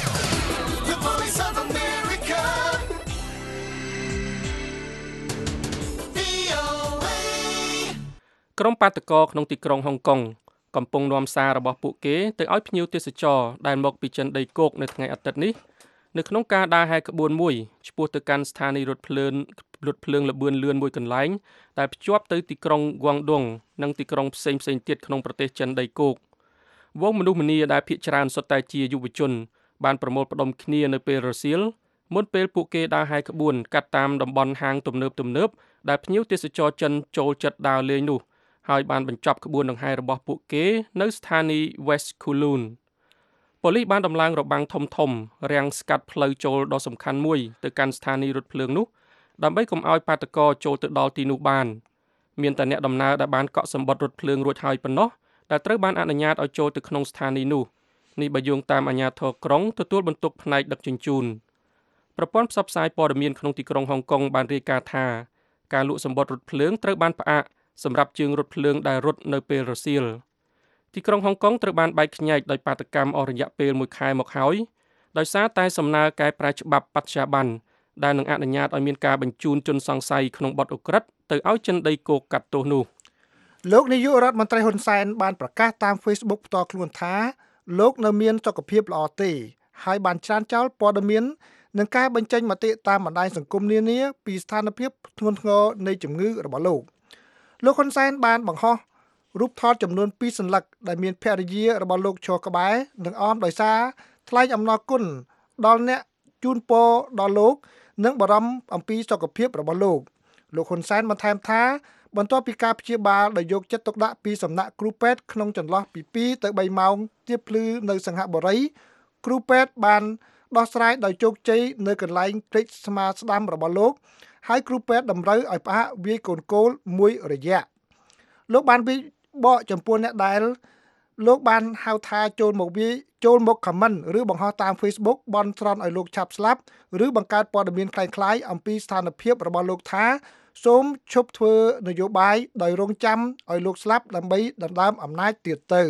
ក្រុមបាតកោក្នុងទីក្រុងហុងកុងកំពុងនាំសាររបស់ពួកគេទៅឲ្យភ្ញៀវទេសចរដែលមកពីចិនដីគោកនៅថ្ងៃអាទិត្យនេះនៅក្នុងការដើរហែកក្បួនមួយឆ្ពោះទៅកាន់ស្ថានីយ៍រថភ្លើងរថភ្លើងល្បឿនលឿនមួយកន្លែងដែលភ្ជាប់ទៅទីក្រុងហ្គាំងដុងនិងទីក្រុងផ្សេងផ្សេងទៀតក្នុងប្រទេសចិនដីគោកវងមនុស្សម្នាដែលភាគច្រើនសុទ្ធតែជាយុវជនបានប្រមូលផ្ដុំគ្នានៅពេលរសៀលមុនពេលពួកគេដើរហែកក្បួនកាត់តាមតំបន់ហាងទំនើបទំនើបដែលភ្ញៀវទេសចរចិនចូលចិត្តដើរលេងនោះហើយបានបញ្ចប់ក្បួនដង្ហែរបស់ពួកគេនៅស្ថានីយ៍ West Kowloon ប៉ូលីសបានដំឡើងរបាំងធំធំរាំងស្កាត់ផ្លូវចូលដ៏សំខាន់មួយទៅកាន់ស្ថានីយ៍រថភ្លើងនោះដើម្បីកុំឲ្យបាតុករចូលទៅដល់ទីនោះបានមានតែអ្នកដំណើរដែលបានកក់សំបុត្ររថភ្លើងរួចហើយប៉ុណ្ណោះដែលត្រូវបានអនុញ្ញាតឲ្យចូលទៅក្នុងស្ថានីយ៍នោះនេះបើយោងតាមអាជ្ញាធរក្រុងទទួលបន្ទុកផ្នែកដឹកជញ្ជូនប្រព័ន្ធផ្សព្វផ្សាយព័ត៌មានក្នុងទីក្រុងហុងកុងបានរាយការណ៍ថាការលក់សំបុត្ររថភ្លើងត្រូវបានផ្អាកសម្រាប់ជើងរថភ្លើងដែលរត់នៅពេលរសៀលទីក្រុងហុងកុងត្រូវបានបែកខ្ញែកដោយបាតុកម្មអស់រយៈពេលមួយខែមកហើយដោយសារតែសំណើកែប្រែច្បាប់បច្ចាប័នដែលនឹងអនុញ្ញាតឲ្យមានការបញ្ជូនជនសង្ស័យក្នុងបទឧក្រិដ្ឋទៅឲ្យចិនដីគោកកាត់ទោសនោះលោកនាយករដ្ឋមន្ត្រីហ៊ុនសែនបានប្រកាសតាម Facebook ផ្ទាល់ខ្លួនថាលោកនៅមានសុខភាពល្អទេហើយបានច្រានចោលព័ត៌មាននឹងការបញ្ចេញមតិតាមបណ្ដាញសង្គមនានាពីស្ថានភាពធ្ងន់ធ្ងរនៃជំងឺរបស់លោកលោកហ៊ុនសែនបានបង្ហោះរូបថតចំនួនពីរសន្លឹកដែលមានភរិយារបស់លោកឈរក្បែរនិងអមដោយសារថ្លែងអំណរគុណដល់អ្នកជូនពរដល់លោកនិងបារម្ភអំពីសុខភាពរបស់លោកលោកហ៊ុនសែនបន្ថែមថាបន្ទាប់ពីការព្យាបាលដោយយកចិត្តទុកដាក់ពីសំណាក់គ្រូពេទ្យក្នុងចន្លោះពីពីរទៅបីម៉ោងទៀបភ្លឺនៅសង្ហបុរីគ្រូពេទ្យបានដោះស្រាយដោយជោគជ័យនៅកន្លែងព្រឹកស្មាស្ដាំរបស់លោកហើយគ្រូពេទ្យតម្រូវឲ្យផ្អាកវាយកូនគោលមួយរយៈលោកបានវិបកចំពោះអ្នកដែលលោកបានហៅថាចូលមកវាចូលមក comment ឬបង្ហោះតាម Facebook បន់ស្រន់ឲ្យលោកឆាប់ស្លាប់ឬបង្កើតព័ត៌មានคล้ายៗអំពីស្ថានភាពរបស់លោកថាសូមឈប់ធ្វើនយោបាយដោយរងចាំឲ្យលោកស្លាប់ដើម្បីដណ្ដើមអំណាចទៀតទៅ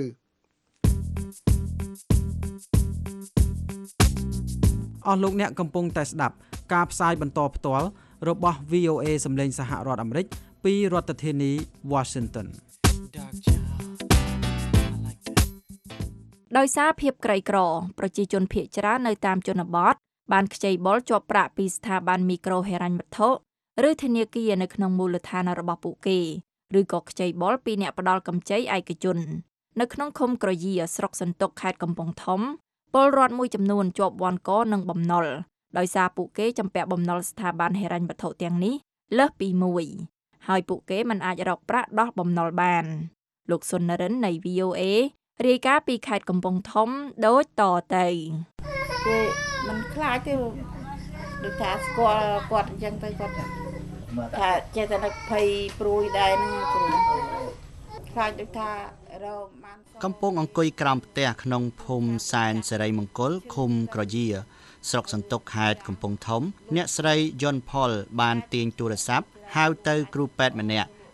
អស់លោកអ្នកកំពុងតែស្ដាប់ការផ្សាយបន្តផ្ទាល់របស់ វី អូ เอ សម្លេងសហរដ្ឋអាមេរិកពីរដ្ឋធានី Washington ដោយសារភាពក្រីក្រប្រជាជនភាគច្រើននៅតាមជនបទបានខ្ចីបុលជាប់ប្រាក់ពីស្ថាប័នមីក្រូហិរញ្ញវត្ថុឬធនាគារនៅក្នុងមូលដ្ឋានរបស់ពួកគេឬក៏ខ្ចីបុលពីអ្នកផ្ដល់កម្ចីឯកជននៅក្នុងឃុំក្រយាស្រុកសន្ទុកខេត្តកំពង់ធំពលរដ្ឋមួយចំនួនជាប់វាន់កនឹងបំណុលដោយសារពួកគេចំពាក់បំណុលស្ថាប័នហិរញ្ញវត្ថុទាំងនេះលើសពីមួយហើយពួកគេមិនអាចរកប្រាក់ដោះបំណុលបានលោកសុននរិននៃ វី អូ เอ រាយការណ៍ពីខេត្តកំពង់ធំដូចតទៅគេមិនខ្លាចទេដូចថាស្គាល់គាត់អញ្ចឹងទៅគាត់ថាចេះតែនឹកភ័យព្រួយដែរហ្នឹងគ្រូខ្លាចដូចថារោបានកំពុងអង្គុយក្រោមផ្ទះក្នុងភូមិសែនសេរីមង្គលឃុំក្រយាស្រុកសន្ទុកខេត្តកំពង់ធំអ្នកស្រីយុនផលបានទាញទូរស័ព្ទហៅទៅគ្រូពេទ្យម្នាក់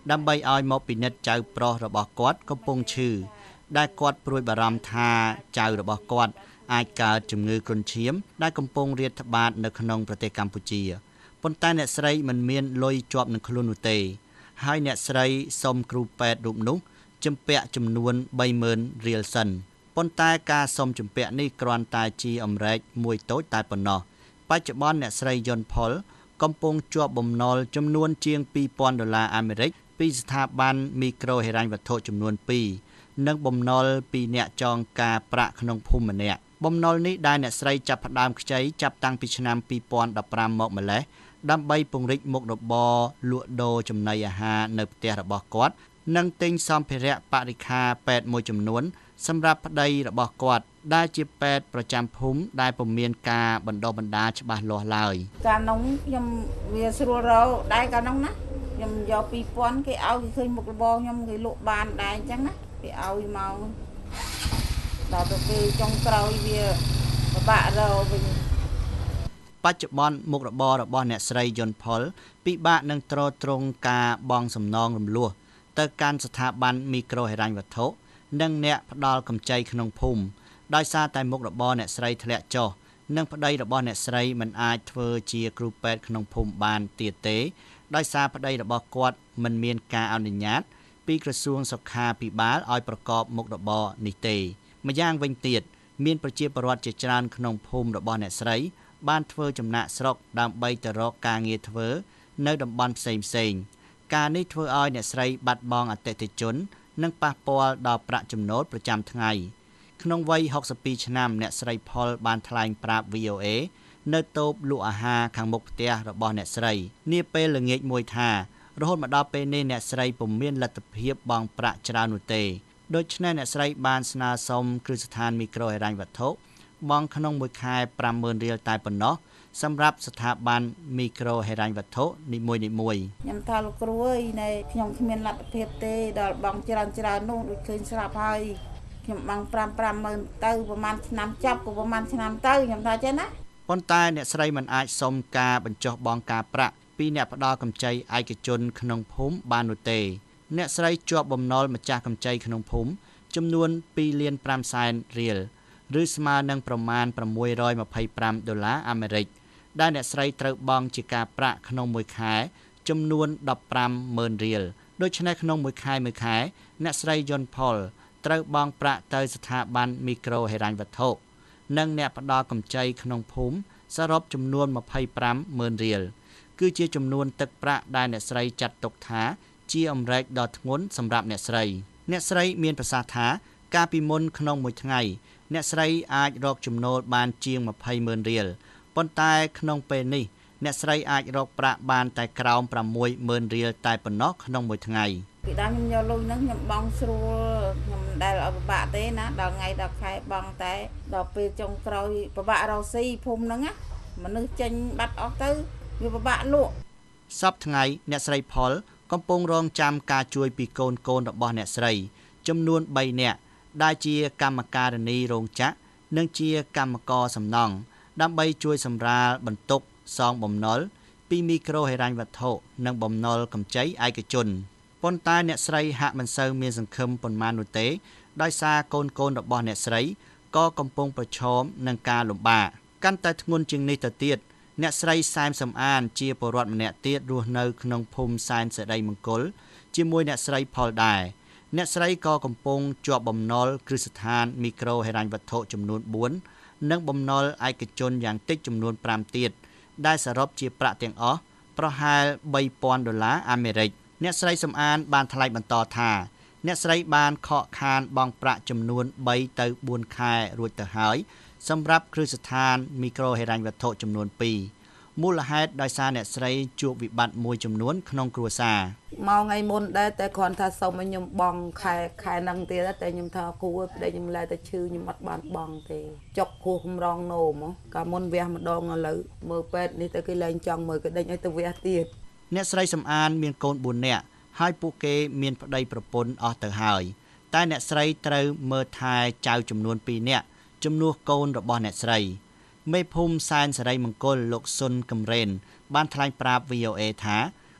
ដើម្បីឲ្យមកពិនិត្យចៅប្រុសរបស់គាត់កំពុងឈឺដែលគាត់ព្រួយបារម្ភថាចៅរបស់គាត់អាចកើតជំងឺគ្រុនឈាមដែលកំពុងរាតត្បាតនៅក្នុងប្រទេសកម្ពុជាប៉ុន្តែអ្នកស្រីមិនមានលុយជាប់នឹងខ្លួននោះទេហើយអ្នកស្រីសុំគ្រូពេទ្យរូបនោះជំពាក់ចំនួនបីម៉ឺនរៀលសិនប៉ុន្តែការសុំជំពាក់នេះគ្រាន់តែជាអំរែកមួយតូចតែប៉ុណ្ណោះបច្ចុប្បន្នអ្នកស្រីយុនផលកំពុងជាប់បំណុលចំនួនជាងពីរពាន់ដុល្លារអាមេរិកពីស្ថាប័នមីក្រូហិរញ្ញវត្ថុចំនួនពីរនិងបំណុលពីអ្នកចងការប្រាក់ក្នុងភូមិម្នាក់បំណុលនេះដែលអ្នកស្រីចាប់ផ្ដើមខ្ចីចាប់តាំងពីឆ្នាំពីរពាន់ដប់ប្រាំមកម្លេះដើម្បីពង្រីកមុខរបរលក់ដូរចំណីអាហារនៅផ្ទះរបស់គាត់និងទិញសម្ភារៈបរិក្ខារពេទ្យមួយចំនួនសម្រាប់ប្តីរបស់គាត់ដែលជាពេទ្យប្រចាំភូមិដែលពុំមានការបណ្ដុះបណ្ដាលច្បាស់លាស់ឡើយកាលនោះខ្ញុំវាស្រួលរកដែរកាលនោះណាខ្ញុំយកពីរពាន់គេឲ្យគេឃើញមុខរបរខ្ញុំគេលក់បានដែរអញ្ចឹងណាគេឲ្យមកដល់ទៅពេលចុងក្រោយវាពិបាករកវិញបច្ចុប្បន្នមុខរបររបស់អ្នកស្រីយុនផលពិបាកនឹងទ្រទ្រង់ការបង់សំណងរំលោះទៅកាន់ស្ថាប័នមីក្រូហិរញ្ញវត្ថុនិងអ្នកផ្ដល់កម្ចីក្នុងភូមិដោយសារតែមុខរបរអ្នកស្រីធ្លាក់ចុះនិងប្តីរបស់អ្នកស្រីមិនអាចធ្វើជាគ្រូពេទ្យក្នុងភូមិបានទៀតទេដោយសារប្តីរបស់គាត់មិនមានការអនុញ្ញាតពីក្រសួងសុខាភិបាលឲ្យប្រកបមុខរបរនេះទេម្យ៉ាងវិញទៀតមានប្រជាពលរដ្ឋជាច្រើនក្នុងភូមិរបស់អ្នកស្រីបានធ្វើចំណាក់ស្រុកដើម្បីទៅរកការងារធ្វើនៅតំបន់ផ្សេងផ្សេងការនេះធ្វើឲ្យអ្នកស្រីបាត់បង់អតិថិជននិងប៉ះពាល់ដល់ប្រាក់ចំណូលប្រចាំថ្ងៃក្នុងវ័យហុកសិបពីរឆ្នាំអ្នកស្រីផលបានថ្លែងប្រាប់ វី អូ អេ នៅតូបលក់អាហារខាងមុខផ្ទះរបស់អ្នកស្រីនាពេលល្ងាចមួយថារហូតមកដល់ពេលនេះអ្នកស្រីពុំមានលទ្ធភាពបង់ប្រាក់ច្រើននោះទេដូច្នេះអ្នកស្រីបានស្នើសុំគ្រឹះស្ថានមីក្រូហិរញ្ញវត្ថុបង់ក្នុងមួយខែប្រាំម៉ឺនរៀលតែប៉ុណ្ណោះសម្រាប់ស្ថាប័នមីក្រូហិរញ្ញវត្ថុនីមួយនីមួយខ្ញុំថាលោកគ្រូអើយនៃខ្ញុំគ្មានលទ្ធភាពទេដល់បង់ច្រើនច្រើននោះដូចឃើញស្រាប់ហើយខ្ញុំបង់ប្រាំម៉ឺនទៅប្រហែលឆ្នាំចាប់ក៏ប្រហែលឆ្នាំទៅខ្ញុំថាចេះណាប៉ុន្តែអ្នកស្រីមិនអាចសុំការបញ្ចុះបង់ការប្រាក់ពីអ្នកផ្ដល់កម្ចីឯកជនក្នុងភូមិបាននោះទេអ្នកស្រីជាប់បំណុលម្ចាស់កម្ចីក្នុងភូមិចំនួនពីរលានប្រាំសែនរៀលឬស្មើនឹងប្រមាណប្រាំមួយរយម្ភៃប្រាំដុល្លារអាមេរិកដែលអ្នកស្រីត្រូវបង់ជាការប្រាក់ក្នុងមួយខែចំនួនដប់ប្រាំម៉ឺនរៀលដូច្នេះក្នុងមួយខែមួយខែអ្នកស្រីយុនផលត្រូវបង់ប្រាក់ទៅស្ថាប័នមីក្រូហិរញ្ញវត្ថុនិងអ្នកផ្ដល់កម្ចីក្នុងភូមិសរុបចំនួនម្ភៃប្រាំម៉ឺនរៀលគឺជាចំនួនទឹកប្រាក់ដែលអ្នកស្រីចាត់ទុកថាជាអំរែកដ៏ធ្ងន់សម្រាប់អ្នកស្រីអ្នកស្រីមានប្រសាសន៍ថាកាលពីមុនក្នុងមួយថ្ងៃអ្នកស្រីអាចរកចំណូលបានជាងម្ភៃម៉ឺនរៀលប៉ុន្តែក្នុងពេលនេះអ្នកស្រីអាចរកប្រាក់បានតែក្រោមប្រាំមួយម៉ឺនរៀលតែប៉ុណ្ណោះក្នុងមួយថ្ងៃពីដើមខ្ញុំយកលុយហ្នឹងខ្ញុំបង់ស្រួលខ្ញុំមិនដែលឲ្យពិបាកទេណាដល់ថ្ងៃដល់ខែបង់តែដល់ពេលចុងក្រោយពិបាករកស៊ីភូមិហ្នឹងណាមនុស្សចេញបាត់អស់ទៅវាពិបាកលក់សប្តាហ៍ថ្ងៃអ្នកស្រីផលកំពុងរងចាំការជួយពីកូនកូនរបស់អ្នកស្រីចំនួនបីនាក់ដែលជាកម្មការិនីរោងចក្រនិងជាកម្មករសំណង់ដើម្បីជួយសម្រាលបន្ទុកសងបំណុលពីមីក្រូហិរញ្ញវត្ថុនិងបំណុលកម្ចីឯកជនប៉ុន្តែអ្នកស្រីហាក់មិនសូវមានសង្ឃឹមប៉ុន្មាននោះទេដោយសារកូនកូនរបស់អ្នកស្រីក៏កំពុងប្រឈមនឹងការលំបាកកាន់តែធ្ងន់ជាងនេះទៅទៀតអ្នកស្រីសែមសំអានជាពលរដ្ឋម្នាក់ទៀតរស់នៅក្នុងភូមិសែនសេរីមង្គលជាមួយអ្នកស្រីផលដែរអ្នកស្រីក៏កំពុងជាប់បំណុលគ្រឹះស្ថានមីក្រូហិរញ្ញវត្ថុចំនួនបួននិងបំណុលឯកជនយ៉ាងតិចចំនួនប្រាំទៀតដែលសរុបជាប្រាក់ទាំងអស់ប្រហែលបីពាន់ដុល្លារអាមេរិកអ្នកស្រីសំអានបានថ្លែងបន្តថាអ្នកស្រីបានខកខានបង់ប្រាក់ចំនួនបីទៅបួនខែរួចទៅហើយសម្រាប់គ្រឹះស្ថានមីក្រូហិរញ្ញវត្ថុចំនួនពីរមូលហេតុដោយសារអ្នកស្រីជួបវិបត្តិមួយចំនួនក្នុងគ្រួសារមកថ្ងៃមុនដែរតែគ្រាន់ថាសុំឲ្យខ្ញុំបង់ខែខែហ្នឹងទៀតតែខ្ញុំថាគួរប្តីខ្ញុំឡើយតែឈឺខ្ញុំអត់បានបង់ទេចុកគោះកំរងនោមកាលមុនវះម្ដងឥឡូវមើលពេទ្យនេះទៅគេលែងចង់មើលគេដេញឲ្យទៅវះទៀតអ្នកស្រីសំអានមានកូនបួននាក់ហើយពួកគេមានប្តីប្រពន្ធអស់ទៅហើយតែអ្នកស្រីត្រូវមើលថែចៅចំនួនពីរនាក់ជំនួសកូនរបស់អ្នកស្រីមេភូមិសែនសេរីមង្គលលោកស៊ុនកំរេនបានថ្លែងប្រាប់ វី អូ អេ ថា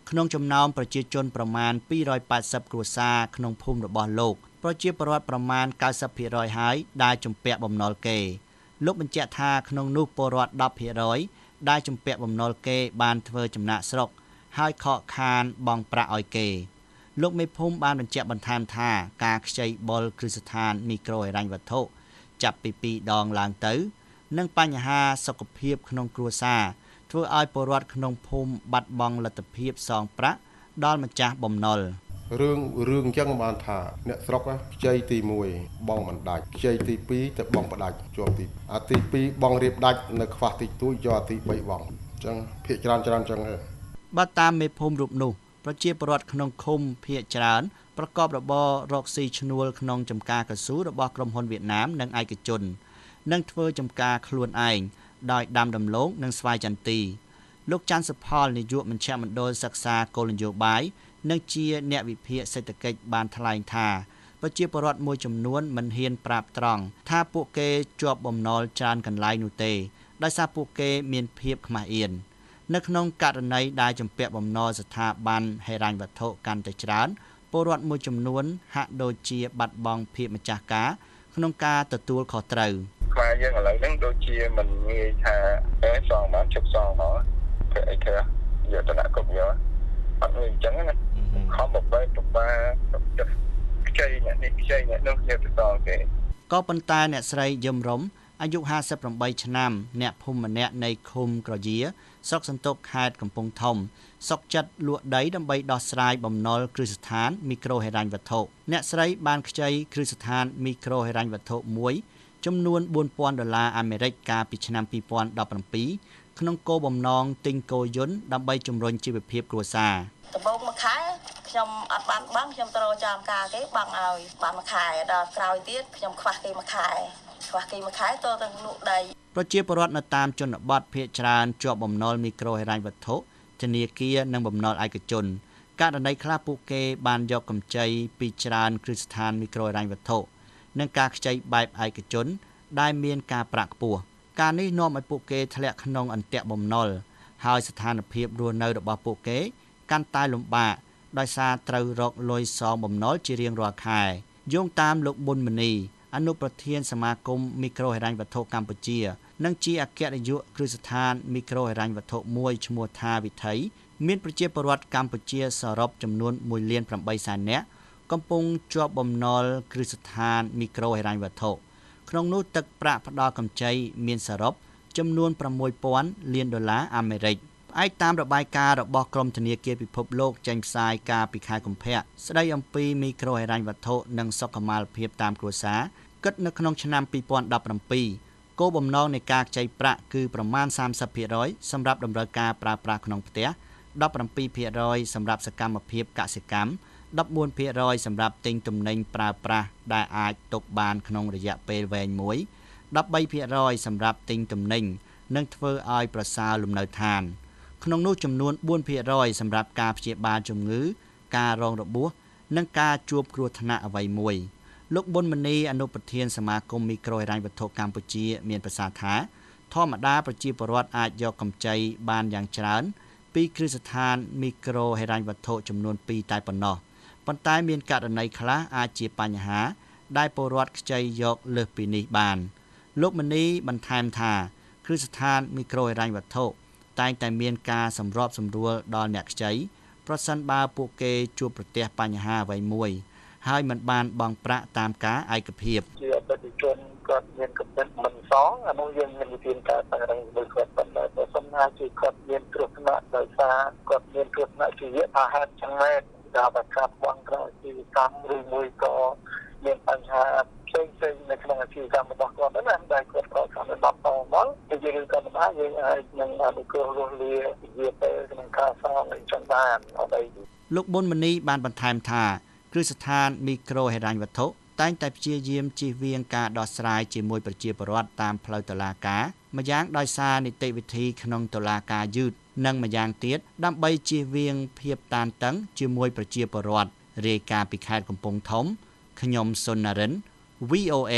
ក្នុងចំណោមប្រជាជនប្រមាណពីររយแปดสิบគ្រួសារក្នុងភូមិរបស់លោកប្រជាពលរដ្ឋប្រមាណเก้าสิบភាគរយហើយដែលជំពាក់បំណុលគេលោកបញ្ជាក់ថាក្នុងនោះពលរដ្ឋtenភាគរយដែលជំពាក់បំណុលគេបានធ្វើចំណាក់ស្រុកហើយខកខានបង់ប្រាក់ឲ្យគេលោកមេភូមិបានបញ្ជាក់បន្ថែមថាការខ្ចីបុលគ្រឹះស្ថានមីក្រូហិរញ្ញវត្ថុចាប់ពីពីរដងឡើងទៅនិងបញ្ហាសុខភាពក្នុងគ្រួសារធ្វើឲ្យពលរដ្ឋក្នុងភូមិបាត់បង់លទ្ធភាពសងប្រាក់ដល់ម្ចាស់បំណុលរឿងរឿងអញ្ចឹងបានថាអ្នកស្រុកខ្ចីទីoneបងមិនដាច់ខ្ចីទីtwoទៅបងផ្ដាច់ជាប់ទីអាទីtwoបងរៀបដាច់នៅខ្វះទីទួយយកអាទីthreeបងអញ្ចឹងភាគច្រើនច្រើនអញ្ចឹងបើតាមមេភូមិរូបនោះប្រជាពលរដ្ឋក្នុងឃុំភាគច្រើនប្រកបរបររកស៊ីឈ្នួលក្នុងចំការកស៊ូរបស់ក្រុមហ៊ុនវៀតណាមនិងឯកជននិងធ្វើចំការខ្លួនឯងដោយដាំដំឡូងនិងស្វាយចន្ទីលោកច័ន្ទសុផលនាយកមជ្ឈមណ្ឌលសិក្សាគោលនយោបាយនិងជាអ្នកវិភាគសេដ្ឋកិច្ចបានថ្លែងថាប្រជាពលរដ្ឋមួយចំនួនមិនហ៊ានប្រាប់ត្រង់ថាពួកគេជាប់បំណុលច្រើនកន្លែងនោះទេដោយសារពួកគេមានភាពខ្មាស់អៀននៅក្នុងករណីដែលជំពាក់បំណុលស្ថាប័នហិរញ្ញវត្ថុកាន់តែច្រើនពលរដ្ឋមួយចំនួនហាក់ដូចជាបាត់បង់ភាពម្ចាស់ការក្នុងការទទួលខុសត្រូវខ្មែរយើងឥឡូវហ្នឹងដូចជាមិនងាយថាអេសងបានជប់សងមកធ្វើអីគេយកតំណែងគ្រប់យកអត់មានអញ្ចឹងណាខំបបែបបាចិត្តខ្ចីអ្នកនេះខ្ចីអ្នកនោះយកទៅសងគេក៏ប៉ុន្តែអ្នកស្រីយឹមរំអាយុห้าสิบแปดឆ្នាំអ្នកភូមិម្នាក់នៃឃុំក្រយាស្រុកសន្ទុកខេត្តកំពង់ធំសុកចិត្តលក់ដីដើម្បីដោះស្រាយបំណុលគ្រឹះស្ថានមីក្រូហិរញ្ញវត្ថុអ្នកស្រីបានខ្ចីគ្រឹះស្ថានមីក្រូហិរញ្ញវត្ថុមួយចំនួនfour thousandដុល្លារអាមេរិកកាលពីឆ្នាំtwo thousand seventeenក្នុងគោលបំណងទិញគោយន្តដើម្បីជំរុញជីវភាពគ្រួសារដំបូងមួយខែខ្ញុំអត់បានបង់ខ្ញុំទៅរកចាំការគេបង់ឲ្យបានមួយខែដល់ក្រោយទៀតខ្ញុំខ្វះគេមួយខែខ្វះគេមួយខែទៅទៅលក់ដីប្រជាពលរដ្ឋនៅតាមជនបទភាគច្រើនជាប់បំណុលមីក្រូហិរញ្ញវត្ថុធនាគារនិងបំណុលឯកជនករណីខ្លះពួកគេបានយកកម្ចីពីច្រើនគ្រឹះស្ថានមីក្រូហិរញ្ញវត្ថុនិងការខ្ចីបែបឯកជនដែលមានការប្រាក់ខ្ពស់ការនេះនាំឲ្យពួកគេធ្លាក់ក្នុងអន្ទាក់បំណុលហើយស្ថានភាពរស់នៅរបស់ពួកគេកាន់តែលំបាកដោយសារត្រូវរកលុយសងបំណុលជារៀងរាល់ខែយោងតាមលោកប៊ុនមនីអនុប្រធានសមាគមមីក្រូហិរញ្ញវត្ថុកម្ពុជានិងជាអគ្គនាយកគ្រឹះស្ថានមីក្រូហិរញ្ញវត្ថុមួយឈ្មោះថាវិថីមានប្រជាពលរដ្ឋកម្ពុជាសរុបចំនួនoneលានeightសែននាក់កំពុងជាប់បំណុលគ្រឹះស្ថានមីក្រូហិរញ្ញវត្ថុក្នុងនោះទឹកប្រាក់ផ្ដល់កម្ចីមានសរុបចំនួនsix thousandលានដុល្លារអាមេរិកផ្អែកតាមរបាយការណ៍របស់ក្រុមធនាគារពិភពលោកចេញផ្សាយកាលពីខែកុម្ភៈស្ដីអំពីមីក្រូហិរញ្ញវត្ថុនិងសុខុមាលភាពតាមគ្រួសារគិតនៅក្នុងឆ្នាំtwo thousand seventeenគោលបំណងនៃការខ្ចីប្រាក់គឺប្រមាណthirtyភាគរយសម្រាប់តម្រូវការប្រើប្រាស់ក្នុងផ្ទះseventeenភាគរយសម្រាប់សកម្មភាពកសិកម្មfourteenភាគរយសម្រាប់ទិញទំនិញប្រើប្រាស់ដែលអាចទុកបានក្នុងរយៈពេលវែងមួយthirteenភាគរយសម្រាប់ទិញទំនិញនិងធ្វើឲ្យប្រសើរលំនៅឋានក្នុងនោះចំនួនfourភាគរយសម្រាប់ការព្យាបាលជំងឺការរងរបួសនិងការជួបគ្រោះថ្នាក់អ្វីមួយលោកប៊ុនមនីអនុប្រធានសមាគមមីក្រូហិរញ្ញវត្ថុកម្ពុជាមានប្រសាសន៍ថាធម្មតាប្រជាពលរដ្ឋអាចយកកម្ចីបានយ៉ាងច្រើនពីគ្រឹះស្ថានមីក្រូហិរញ្ញវត្ថុចំនួនtwoតែប៉ុណ្ណោះប៉ុន្តែមានករណីខ្លះអាចជាបញ្ហាដែលពលរដ្ឋខ្ចីយកលើសពីនេះបានលោកមនីបន្ថែមថាគ្រឹះស្ថានមីក្រូហិរញ្ញវត្ថុតែងតែមានការសម្របសម្រួលដល់អ្នកខ្ចីប្រសិនបើពួកគេជួបប្រទះបញ្ហាអ្វីមួយហើយមិនបានបង់ប្រាក់តាមការឯកភាពជាអតិថិជនគាត់មានកំណត់មិនសងអានោះយើងមានវិធានការតាំងរងមួយគាត់ប៉ុន្តែបើសំណាជាគាត់មានគ្រោះថ្នាក់ដោយសារគាត់មានគ្រោះថ្នាក់ជីវៈថាហេតុចឹងមែនដែលប្រកាសបង់ក្រៅជីវកម្មឬមួយក៏មានបញ្ហាផ្សេងផ្សេងនៅក្នុងអាជីវកម្មរបស់គាត់ណាដែលគាត់ក៏សម្រាប់តមកទៅយើងក៏មិនអាចយើងអាចនឹងអនុគ្រោះរស់លាវាទៅក្នុងការសងអីចឹងបានអត់អីលោកប៊ុនមនីបានបន្ថែមថាគ្រឹះស្ថានមីក្រូហិរញ្ញវត្ថុតែងតែព្យាយាមជៀសវាងការដោះស្រាយជាមួយប្រជាពលរដ្ឋតាមផ្លូវតុលាការម្យ៉ាងដោយសារនីតិវិធីក្នុងតុលាការយឺតនិងម្យ៉ាងទៀតដើម្បីជៀសវាងភាពតានតឹងជាមួយប្រជាពលរដ្ឋរាយការណ៍ពីខេត្តកំពង់ធំខ្ញុំសុននរិន V O A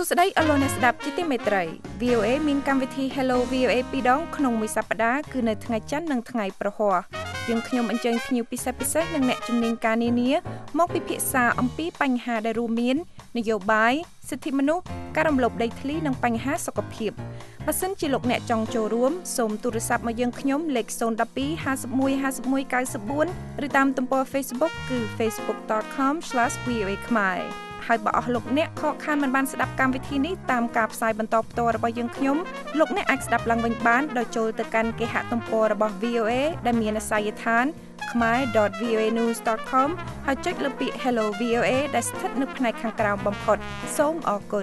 ស្តីអស់លោកអ្នកស្ដាប់ជាទីមេត្រី វី អូ เอ មានកម្មវិធី Hello វី អូ เอ ពីរដងក្នុងមួយសប្តាហ៍គឺនៅថ្ងៃច័ន្ទនិងថ្ងៃប្រហ័សយើងខ្ញុំអញ្ជើញភ្ញៀវពិសេសពិសេសនិងអ្នកជំនាញការនានាមកពិភាក្សាអំពីបញ្ហាដែលរួមមាននយោបាយសិទ្ធិមនុស្សការរំលោភដីធ្លីនិងបញ្ហាសុខភាពបើសិនជាលោកអ្នកចង់ចូលរួមសូមទូរស័ព្ទមកយើងខ្ញុំលេខศูนย์ หนึ่ง สอง ห้า หนึ่ง ห้า หนึ่ง เก้า สี่ ឬតាមទំព័រ Facebook គឺ facebook dot com slash v o a khmerហើយបើអស់លោកអ្នកខកខានមិនបានស្ដាប់កម្មវិធីនេះតាមការផ្សាយបន្តផ្ទាល់របស់យើងខ្ញុំលោកអ្នកអាចស្ដាប់ឡើងវិញបានដោយចូលទៅកាន់គេហទំព័ររបស់ វី អូ เอ ដែលមានអាសយដ្ឋាន khmer dot v o a news dot com ហើយចុចលើពាក្យ Hello វី អូ เอ ដែលស្ថិតនៅផ្នែកខាងក្រោមបំផុតសូមអរគុណ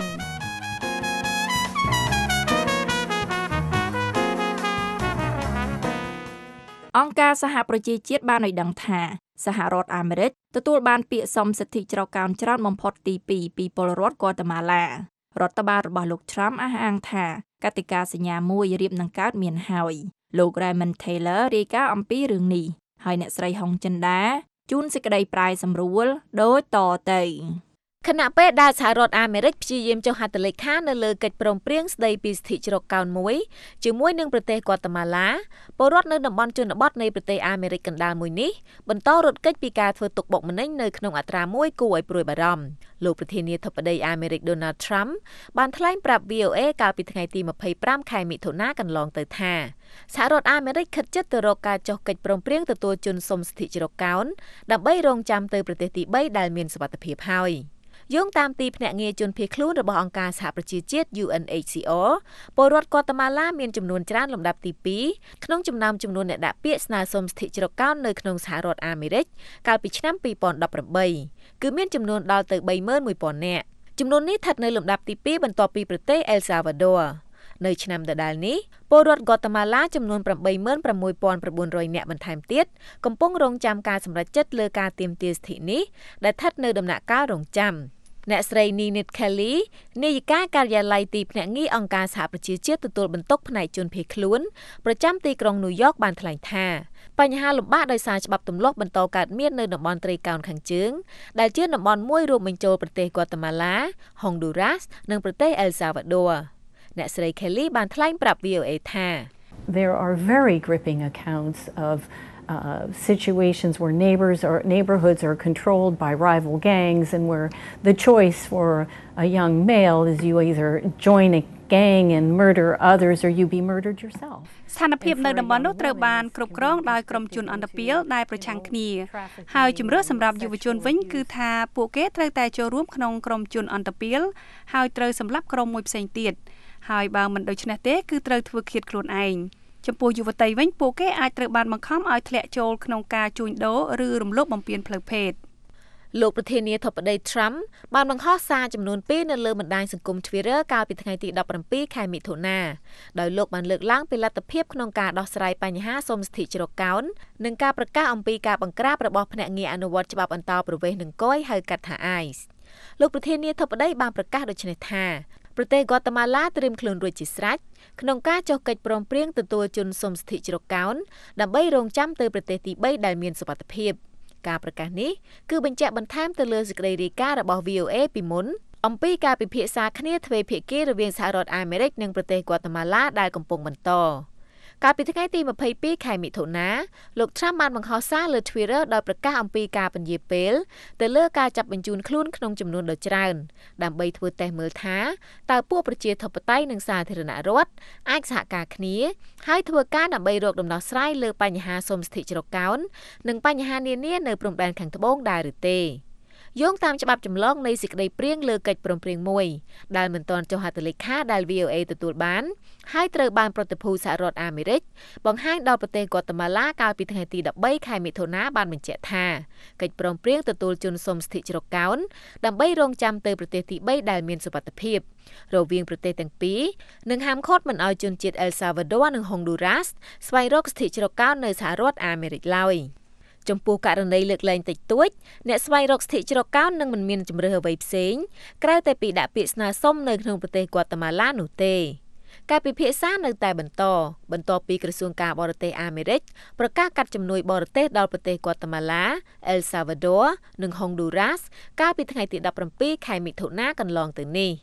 អង្គការសហប្រជាជាតិបានឲ្យដឹងថាសហរដ្ឋអាមេរិកទទួលបានពាក្យសុំសិទ្ធិច្រកកោនច្រើនបំផុតទីពីរពីពលរដ្ឋហ្គាតឺម៉ាឡារដ្ឋបាលរបស់លោក Trump អះអាងថាកតិកាសញ្ញាមួយរៀបនឹងកើតមានហើយលោក Raymond Taylor រាយការណ៍អំពីរឿងនេះហើយអ្នកស្រីហុងចិន្តាជូនសេចក្តីប្រាយសម្រួលដូចតទៅខណៈពេលដែលសហរដ្ឋអាមេរិកព្យាយាមចុះហត្ថលេខានៅលើកិច្ចព្រមព្រៀងស្តីពីសិទ្ធិច្រកកោនមួយជាមួយនឹងប្រទេសហ្គាតឺម៉ាឡាពលរដ្ឋនៅតំបន់ជនបទនៃប្រទេសអាមេរិកកណ្ដាលមួយនេះបន្តរត់គេចពីការធ្វើទុកបុកម្នេញនៅក្នុងអត្រាមួយគួរឲ្យព្រួយបារម្ភលោកប្រធានាធិបតីអាមេរិក Donald Trump បានថ្លែងប្រាប់ វី អូ เอ កាលពីថ្ងៃទីម្ភៃប្រាំខែមិថុនាកន្លងទៅថាសហរដ្ឋអាមេរិកខិតជិតទៅរកការចុះកិច្ចព្រមព្រៀងទទួលជនសុំសិទ្ធិច្រកកោនដើម្បីរងចាំទៅប្រទេសទីបីដែលមានសុវត្ថិភាពហើយយោងតាមទីភ្នាក់ងារជនភៀសខ្លួនរបស់អង្គការសហប្រជាជាតិ U N H C R ពលរដ្ឋហ្គាតឺម៉ាឡាមានចំនួនច្រើនលំដាប់ទីពីរក្នុងចំណោមចំនួនអ្នកដាក់ពាក្យស្នើសុំសិទ្ធិច្រកកោននៅក្នុងសហរដ្ឋអាមេរិកកាលពីឆ្នាំពីរពាន់ដប់ប្រាំបីគឺមានចំនួនដល់ទៅបីម៉ឺនមួយពាន់នាក់ចំនួននេះស្ថិតនៅលំដាប់ទីពីរបន្ទាប់ពីប្រទេសអែលសាវ៉ាដូនៅឆ្នាំដដែលនេះពលរដ្ឋហ្គាតឺម៉ាឡាចំនួនប្រាំបីម៉ឺនប្រាំមួយពាន់ប្រាំបួនរយនាក់បន្ថែមទៀតកំពុងរងចាំការសម្រេចចិត្តលើការទាមទារសិទ្ធិនេះដែលស្ថិតនៅដំណាក់កាលរងចាំអ្នកស្រី Ninit Kelly នាយិកាការិយាល័យទីភ្នាក់ងារអង្គការសហប្រជាជាតិទទួលបន្ទុកផ្នែកជនភៀសខ្លួនប្រចាំទីក្រុងញូវយ៉កបានថ្លែងថាបញ្ហាលំបាកដោយសារច្បាប់ទម្លាប់បន្តកើតមាននៅតំបន់ត្រីកោណខាងជើងដែលជាតំបន់មួយរួមបញ្ចូលប្រទេសហ្គាតឺម៉ាឡា Honduras និងប្រទេសអែលសាវ៉ាដូអ្នកស្រី Kelly បានថ្លែងប្រាប់ វី អូ เอ ថា There are very gripping accounts of Uh, situations where neighbors or neighborhoods are controlled by rival gangs and where the choice for a young male is you either join a gang and murder others or you be murdered yourself ស្ថានភាពនៅតំបន់នោះត្រូវបានគ្រប់គ្រងដោយក្រុមជនអន្តពាលដែលប្រឆាំងគ្នាហើយជំរឿសម្រាប់យុវជនវិញគឺថាពួកគេត្រូវតែចូលរួមក្នុងក្រុមជនអន្តពាលហើយត្រូវសម្លាប់ក្រុមមួយផ្សេងទៀតហើយបើមិនដូច្នេះទេគឺត្រូវធ្វើឃាតខ្លួនឯងចំពោះយុវតីវិញពួកគេអាចត្រូវបានបង្ខំឲ្យធ្លាក់ចូលក្នុងការជួញដូរឬរំលោភបំពានផ្លូវភេទលោកប្រធានាធិបតី Trump បានបង្ហោះសារចំនួនពីរនៅលើបណ្ដាញសង្គម Twitter កាលពីថ្ងៃទីដប់ប្រាំពីរខែមិថុនាដោយលោកបានលើកឡើងពីលទ្ធភាពក្នុងការដោះស្រាយបញ្ហាសុំសិទ្ធិច្រកកោននិងការប្រកាសអំពីការបង្ក្រាបរបស់ភ្នាក់ងារអនុវត្តច្បាប់អន្តោប្រវេសន៍និងកយហៅកាត់ថា អាយស លោកប្រធានាធិបតីបានប្រកាសដូចនេះថាប្រទេសហ្គាតឺម៉ាឡាត្រៀមខ្លួនរួចជាស្រេចក្នុងការចុះកិច្ចព្រមព្រៀងទទួលជនសុំសិទ្ធិច្រកកោនដើម្បីរងចាំទៅប្រទេសទីបីដែលមានសុវត្ថិភាពការប្រកាសនេះគឺបញ្ជាក់បន្ថែមទៅលើសេចក្តីរាយការណ៍របស់ វី អូ เอ ពីមុនអំពីការពិភាក្សាគ្នាទ្វេភាគីរវាងសហរដ្ឋអាមេរិកនិងប្រទេសហ្គាតឺម៉ាឡាដែលកំពុងបន្តកាលពីថ្ងៃទីម្ភៃពីរខែមិថុនាលោក Trump បានបង្ហោះសារលើ Twitter ដោយប្រកាសអំពីការពន្យាពេលទៅលើការចាប់បញ្ជូនខ្លួនក្នុងចំនួនដ៏ច្រើនដើម្បីធ្វើតេស្តមើលថាតើពួកប្រជាធិបតេយ្យនិងសាធារណរដ្ឋអាចសហការគ្នាហើយធ្វើការដើម្បីរកដំណោះស្រាយលើបញ្ហាសុំសិទ្ធិច្រកកោននិងបញ្ហានានានៅព្រំដែនខាងត្បូងដែរឬទេយោងតាមច្បាប់ចម្លងនៃសេចក្តីព្រៀងលើកិច្ចព្រមព្រៀងមួយដែលមិនទាន់ចុះហត្ថលេខាដែល វី អូ เอ ទទួលបានហើយត្រូវបានប្រតិភូសហរដ្ឋអាមេរិកបង្ហាញដល់ប្រទេសហ្គាតឺម៉ាឡាកាលពីថ្ងៃទីដប់បីខែមិថុនាបានបញ្ជាក់ថាកិច្ចព្រមព្រៀងទទួលជនសុំសិទ្ធិច្រកកោនដើម្បីរងចាំទៅប្រទេសទីបីដែលមានសុវត្ថិភាពរវាងប្រទេសទាំងពីរនិងហាមឃាត់មិនឲ្យជនជាតិអែលសាវ៉ាដូនិងហុងឌូរ៉ាសស្វែងរកសិទ្ធិច្រកកោននៅសហរដ្ឋអាមេរិកឡើយចំពោះករណីលើកលែងតិចតួចអ្នកស្វែងរកសិទ្ធិច្រកកោននឹងមិនមានជំរឿសអ្វីផ្សេងក្រៅតែពីដាក់ពាក្យស្នើសុំនៅក្នុងប្រទេសហ្គាតឺម៉ាឡានោះទេការពិភាក្សានៅតែបន្តបន្ទាប់ពីក្រសួងការបរទេសអាមេរិកប្រកាសកាត់ជំនួយបរទេសដល់ប្រទេសហ្គាតឺម៉ាឡាអែលសាវ៉ាដូនិងហុងឌូរ៉ាសកាលពីថ្ងៃទីដប់ប្រាំពីរខែមិថុនាកន្លងទៅនេះ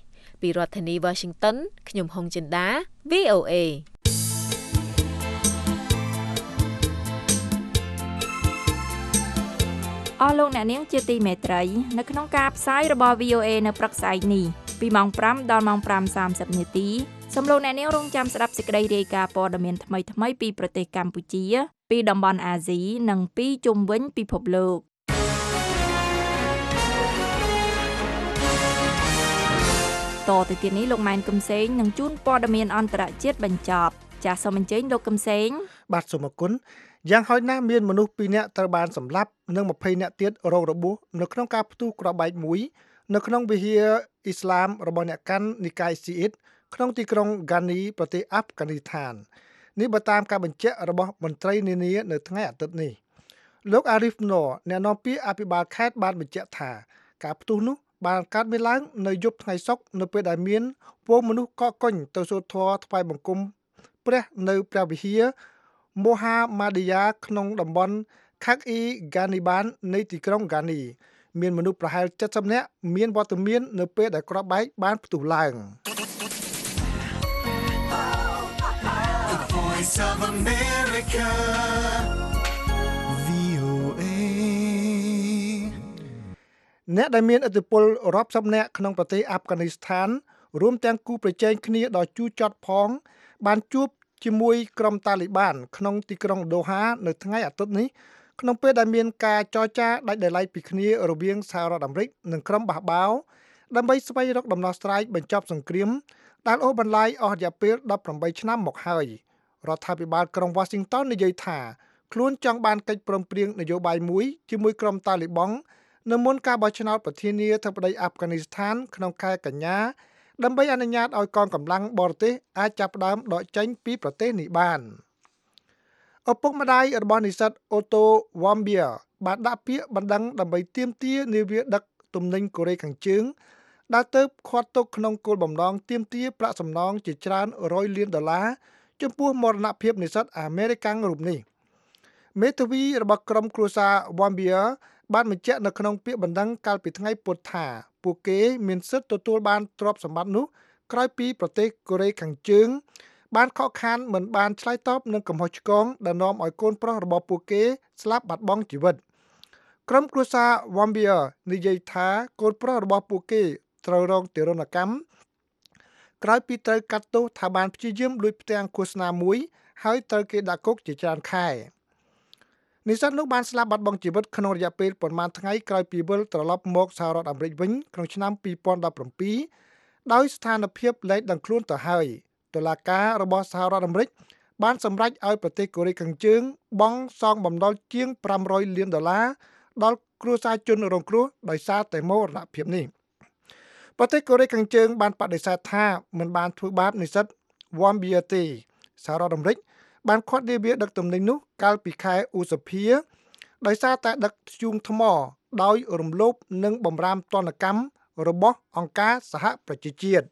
ពីរដ្ឋធានី Washington ខ្ញុំហុងចិន្តា វី អូ เอអស់លោកអ្នកនាងជាទីមេត្រីនៅក្នុងការផ្សាយរបស់ វី អូ เอ នៅព្រឹកស្អែកនេះពីម៉ោងfiveដល់ម៉ោងfiveសាមសិបនាទីសូមលោកអ្នកនាងរងចាំស្ដាប់សេចក្តីរាយការណ៍ព័ត៌មានថ្មីៗពីប្រទេសកម្ពុជាពីតំបន់អាស៊ីនិងពីជុំវិញពិភពលោកតទៅទៀតនេះលោកម៉ែនកឹមសេងនឹងជូនព័ត៌មានអន្តរជាតិបញ្ចប់ចាសសូមអញ្ជើញលោកកឹមសេងបាទសូមអរគុណយ៉ាងហោចណាស់មានមនុស្សtwoនាក់ត្រូវបានសម្លាប់និងtwentyនាក់ទៀតរងរបួសនៅក្នុងការផ្ទុះគ្រាប់បែកមួយនៅក្នុងវិហារអ៊ីស្លាមរបស់អ្នកកាន់និកាយស៊ីអ៊ីតក្នុងទីក្រុងហ្គានីប្រទេសអាហ្វហ្គានីស្ថាននេះបើតាមការបញ្ជាក់របស់មន្ត្រីនានានៅថ្ងៃអាទិត្យនេះលោកអារីហ្វណូអ្នកនាំពាក្យអភិបាលខេត្តបានបញ្ជាក់ថាការផ្ទុះនោះបានកើតមានឡើងនៅយប់ថ្ងៃសុក្រនៅពេលដែលមានពងមនុស្សកកកុញទៅសូត្រធម៌ថ្វាយបង្គំព្រះនៅព្រះវិហារមូហាម៉ាឌីយ៉ាក្នុងតំបន់ខាក់អ៊ីហ្គានីបាននៃទីក្រុងហ្គានីមានមនុស្សប្រហែលseventyនាក់មានវត្តមាននៅពេលដែលគ្រាប់បែកបានផ្ទុះឡើង The Voice of America វី អូ เอអ្នកដែលមានឥទ្ធិពលរាប់សិបនាក់ក្នុងប្រទេសអាហ្វហ្គានីស្ថានរួមទាំងគូប្រជែងគ្នាដ៏ជូរចត់ផងបានជួបជាមួយក្រុមតាលីបានក្នុងទីក្រុងដូហានៅថ្ងៃអាទិត្យនេះក្នុងពេលដែលមានការចរចាដាច់ដោយឡែកពីគ្នារវាងសហរដ្ឋអាមេរិកនិងក្រុមបះបោរដើម្បីស្វែងរកដំណោះស្រាយបញ្ចប់សង្គ្រាមដែលអូសបន្លាយអស់រយៈពេលeighteenឆ្នាំមកហើយរដ្ឋាភិបាលក្រុង Washington និយាយថាខ្លួនចង់បានកិច្ចព្រមព្រៀងនយោបាយមួយជាមួយក្រុមតាលីបង់នៅមុនការបោះឆ្នោតប្រធានាធិបតីអាហ្វហ្គានីស្ថានក្នុងខែកញ្ញាដើម្បីអនុញ្ញាតឲ្យកងកម្លាំងបរទេសអាចចាប់ផ្ដើមដកចេញពីប្រទេសនេះបានឪពុកម្ដាយរបស់និស្សិតអូតូវ៉ាំបៀបានដាក់ពាក្យបណ្ដឹងដើម្បីទាមទារនាវាដឹកទំនិញកូរ៉េខាងជើងដែលទៅខាត់ទុកក្នុងគោលបំណងទាមទារប្រាក់សំណងជាច្រើនរយលានដុល្លារចំពោះមរណភាពនិស្សិតអាមេរិករូបនេះមេធាវីរបស់ក្រុមគ្រួសារវ៉ាំបៀបានបញ្ជាក់នៅក្នុងពាក្យបណ្ដឹងកាលពីថ្ងៃពុធថាពួកគេមានសិទ្ធិទទួលបានទ្រព្យសម្បត្តិនោះក្រោយពីប្រទេសកូរ៉េខាងជើងបានខកខានមិនបានឆ្លើយតបនឹងកំហុសឆ្គងដែលនាំឲ្យកូនប្រុសរបស់ពួកគេស្លាប់បាត់បង់ជីវិតក្រុមគ្រួសារវ៉ាំបៀនិយាយថាកូនប្រុសរបស់ពួកគេត្រូវរងទារុណកម្មក្រោយពីត្រូវកាត់ទោសថាបានព្យាយាមលួចផ្ទាំងឃោសនាមួយហើយត្រូវគេដាក់គុកជាច្រើនខែនិស្សិតនោះបានស្លាប់បាត់បង់ជីវិតក្នុងរយៈពេលប្រមាណថ្ងៃក្រោយពីវិលត្រឡប់មកសហរដ្ឋអាមេរិកវិញក្នុងឆ្នាំtwenty seventeenដោយស្ថានភាពលែងដឹងខ្លួនទៅហើយតុលាការរបស់សហរដ្ឋអាមេរិកបានសម្រេចឲ្យប្រទេសកូរ៉េខាងជើងបង់សងបំណុលជាងfive hundredលានដុល្លារដល់គ្រួសារជនរងគ្រោះដោយសារតែមរណភាពនេះប្រទេសកូរ៉េខាងជើងបានបដិសេធថាមិនបានធ្វើបាបនិស្សិតវ៉ាំបៀទេសហរដ្ឋអាមេរិកបានខាត់នាវាដឹកទំនិញនោះកាលពីខែឧសភាដោយសារតែដឹកធ្យូងថ្មដោយរំលោភនិងបំរាមទណ្ឌកម្មរបស់អង្គការសហប្រជាជាតិ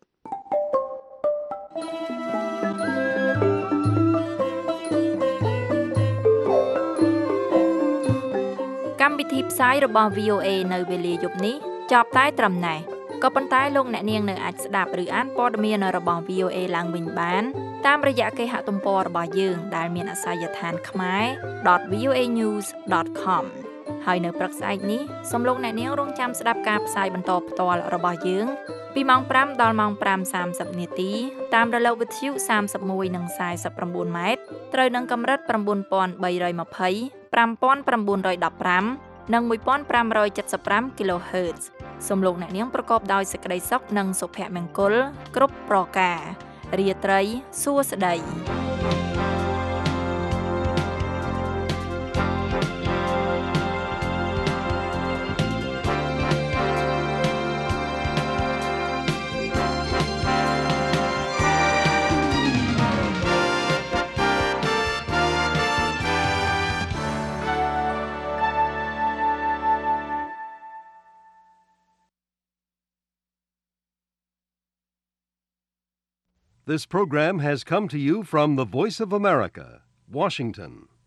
កម្មវិធីផ្សាយរបស់ វី អូ เอ នៅវេលាយប់នេះចប់តែត្រឹមណេះក៏ប៉ុន្តែលោកអ្នកនាងនៅអាចស្ដាប់ឬអានព័ត៌មានរបស់ វី អូ เอ ឡើងវិញបានតាមរយៈគេហទំព័ររបស់យើងដែលមានអាសយដ្ឋាន khmae dot v o a news dot com ហើយនៅព្រឹកស្អែកនេះសូមលោកអ្នកនាងរងចាំស្ដាប់ការផ្សាយបន្តផ្ទាល់របស់យើងពីម៉ោងfiveដល់ម៉ោងfiveសាមសិបនាទីតាមរលកវិទ្យុthirty-oneនិងforty-nineម៉ែត្រត្រូវនឹងកម្រិតnine thousand three hundred twenty, five thousand nine hundred fifteenនិងfifteen seventy-five kilohertz សូមលោកអ្នកនាងប្រកបដោយសេចក្តីសុខនិងសុភមង្គលគ្រប់ប្រការរាត្រីសួស្តី This program has come to you from the Voice of America, Washington.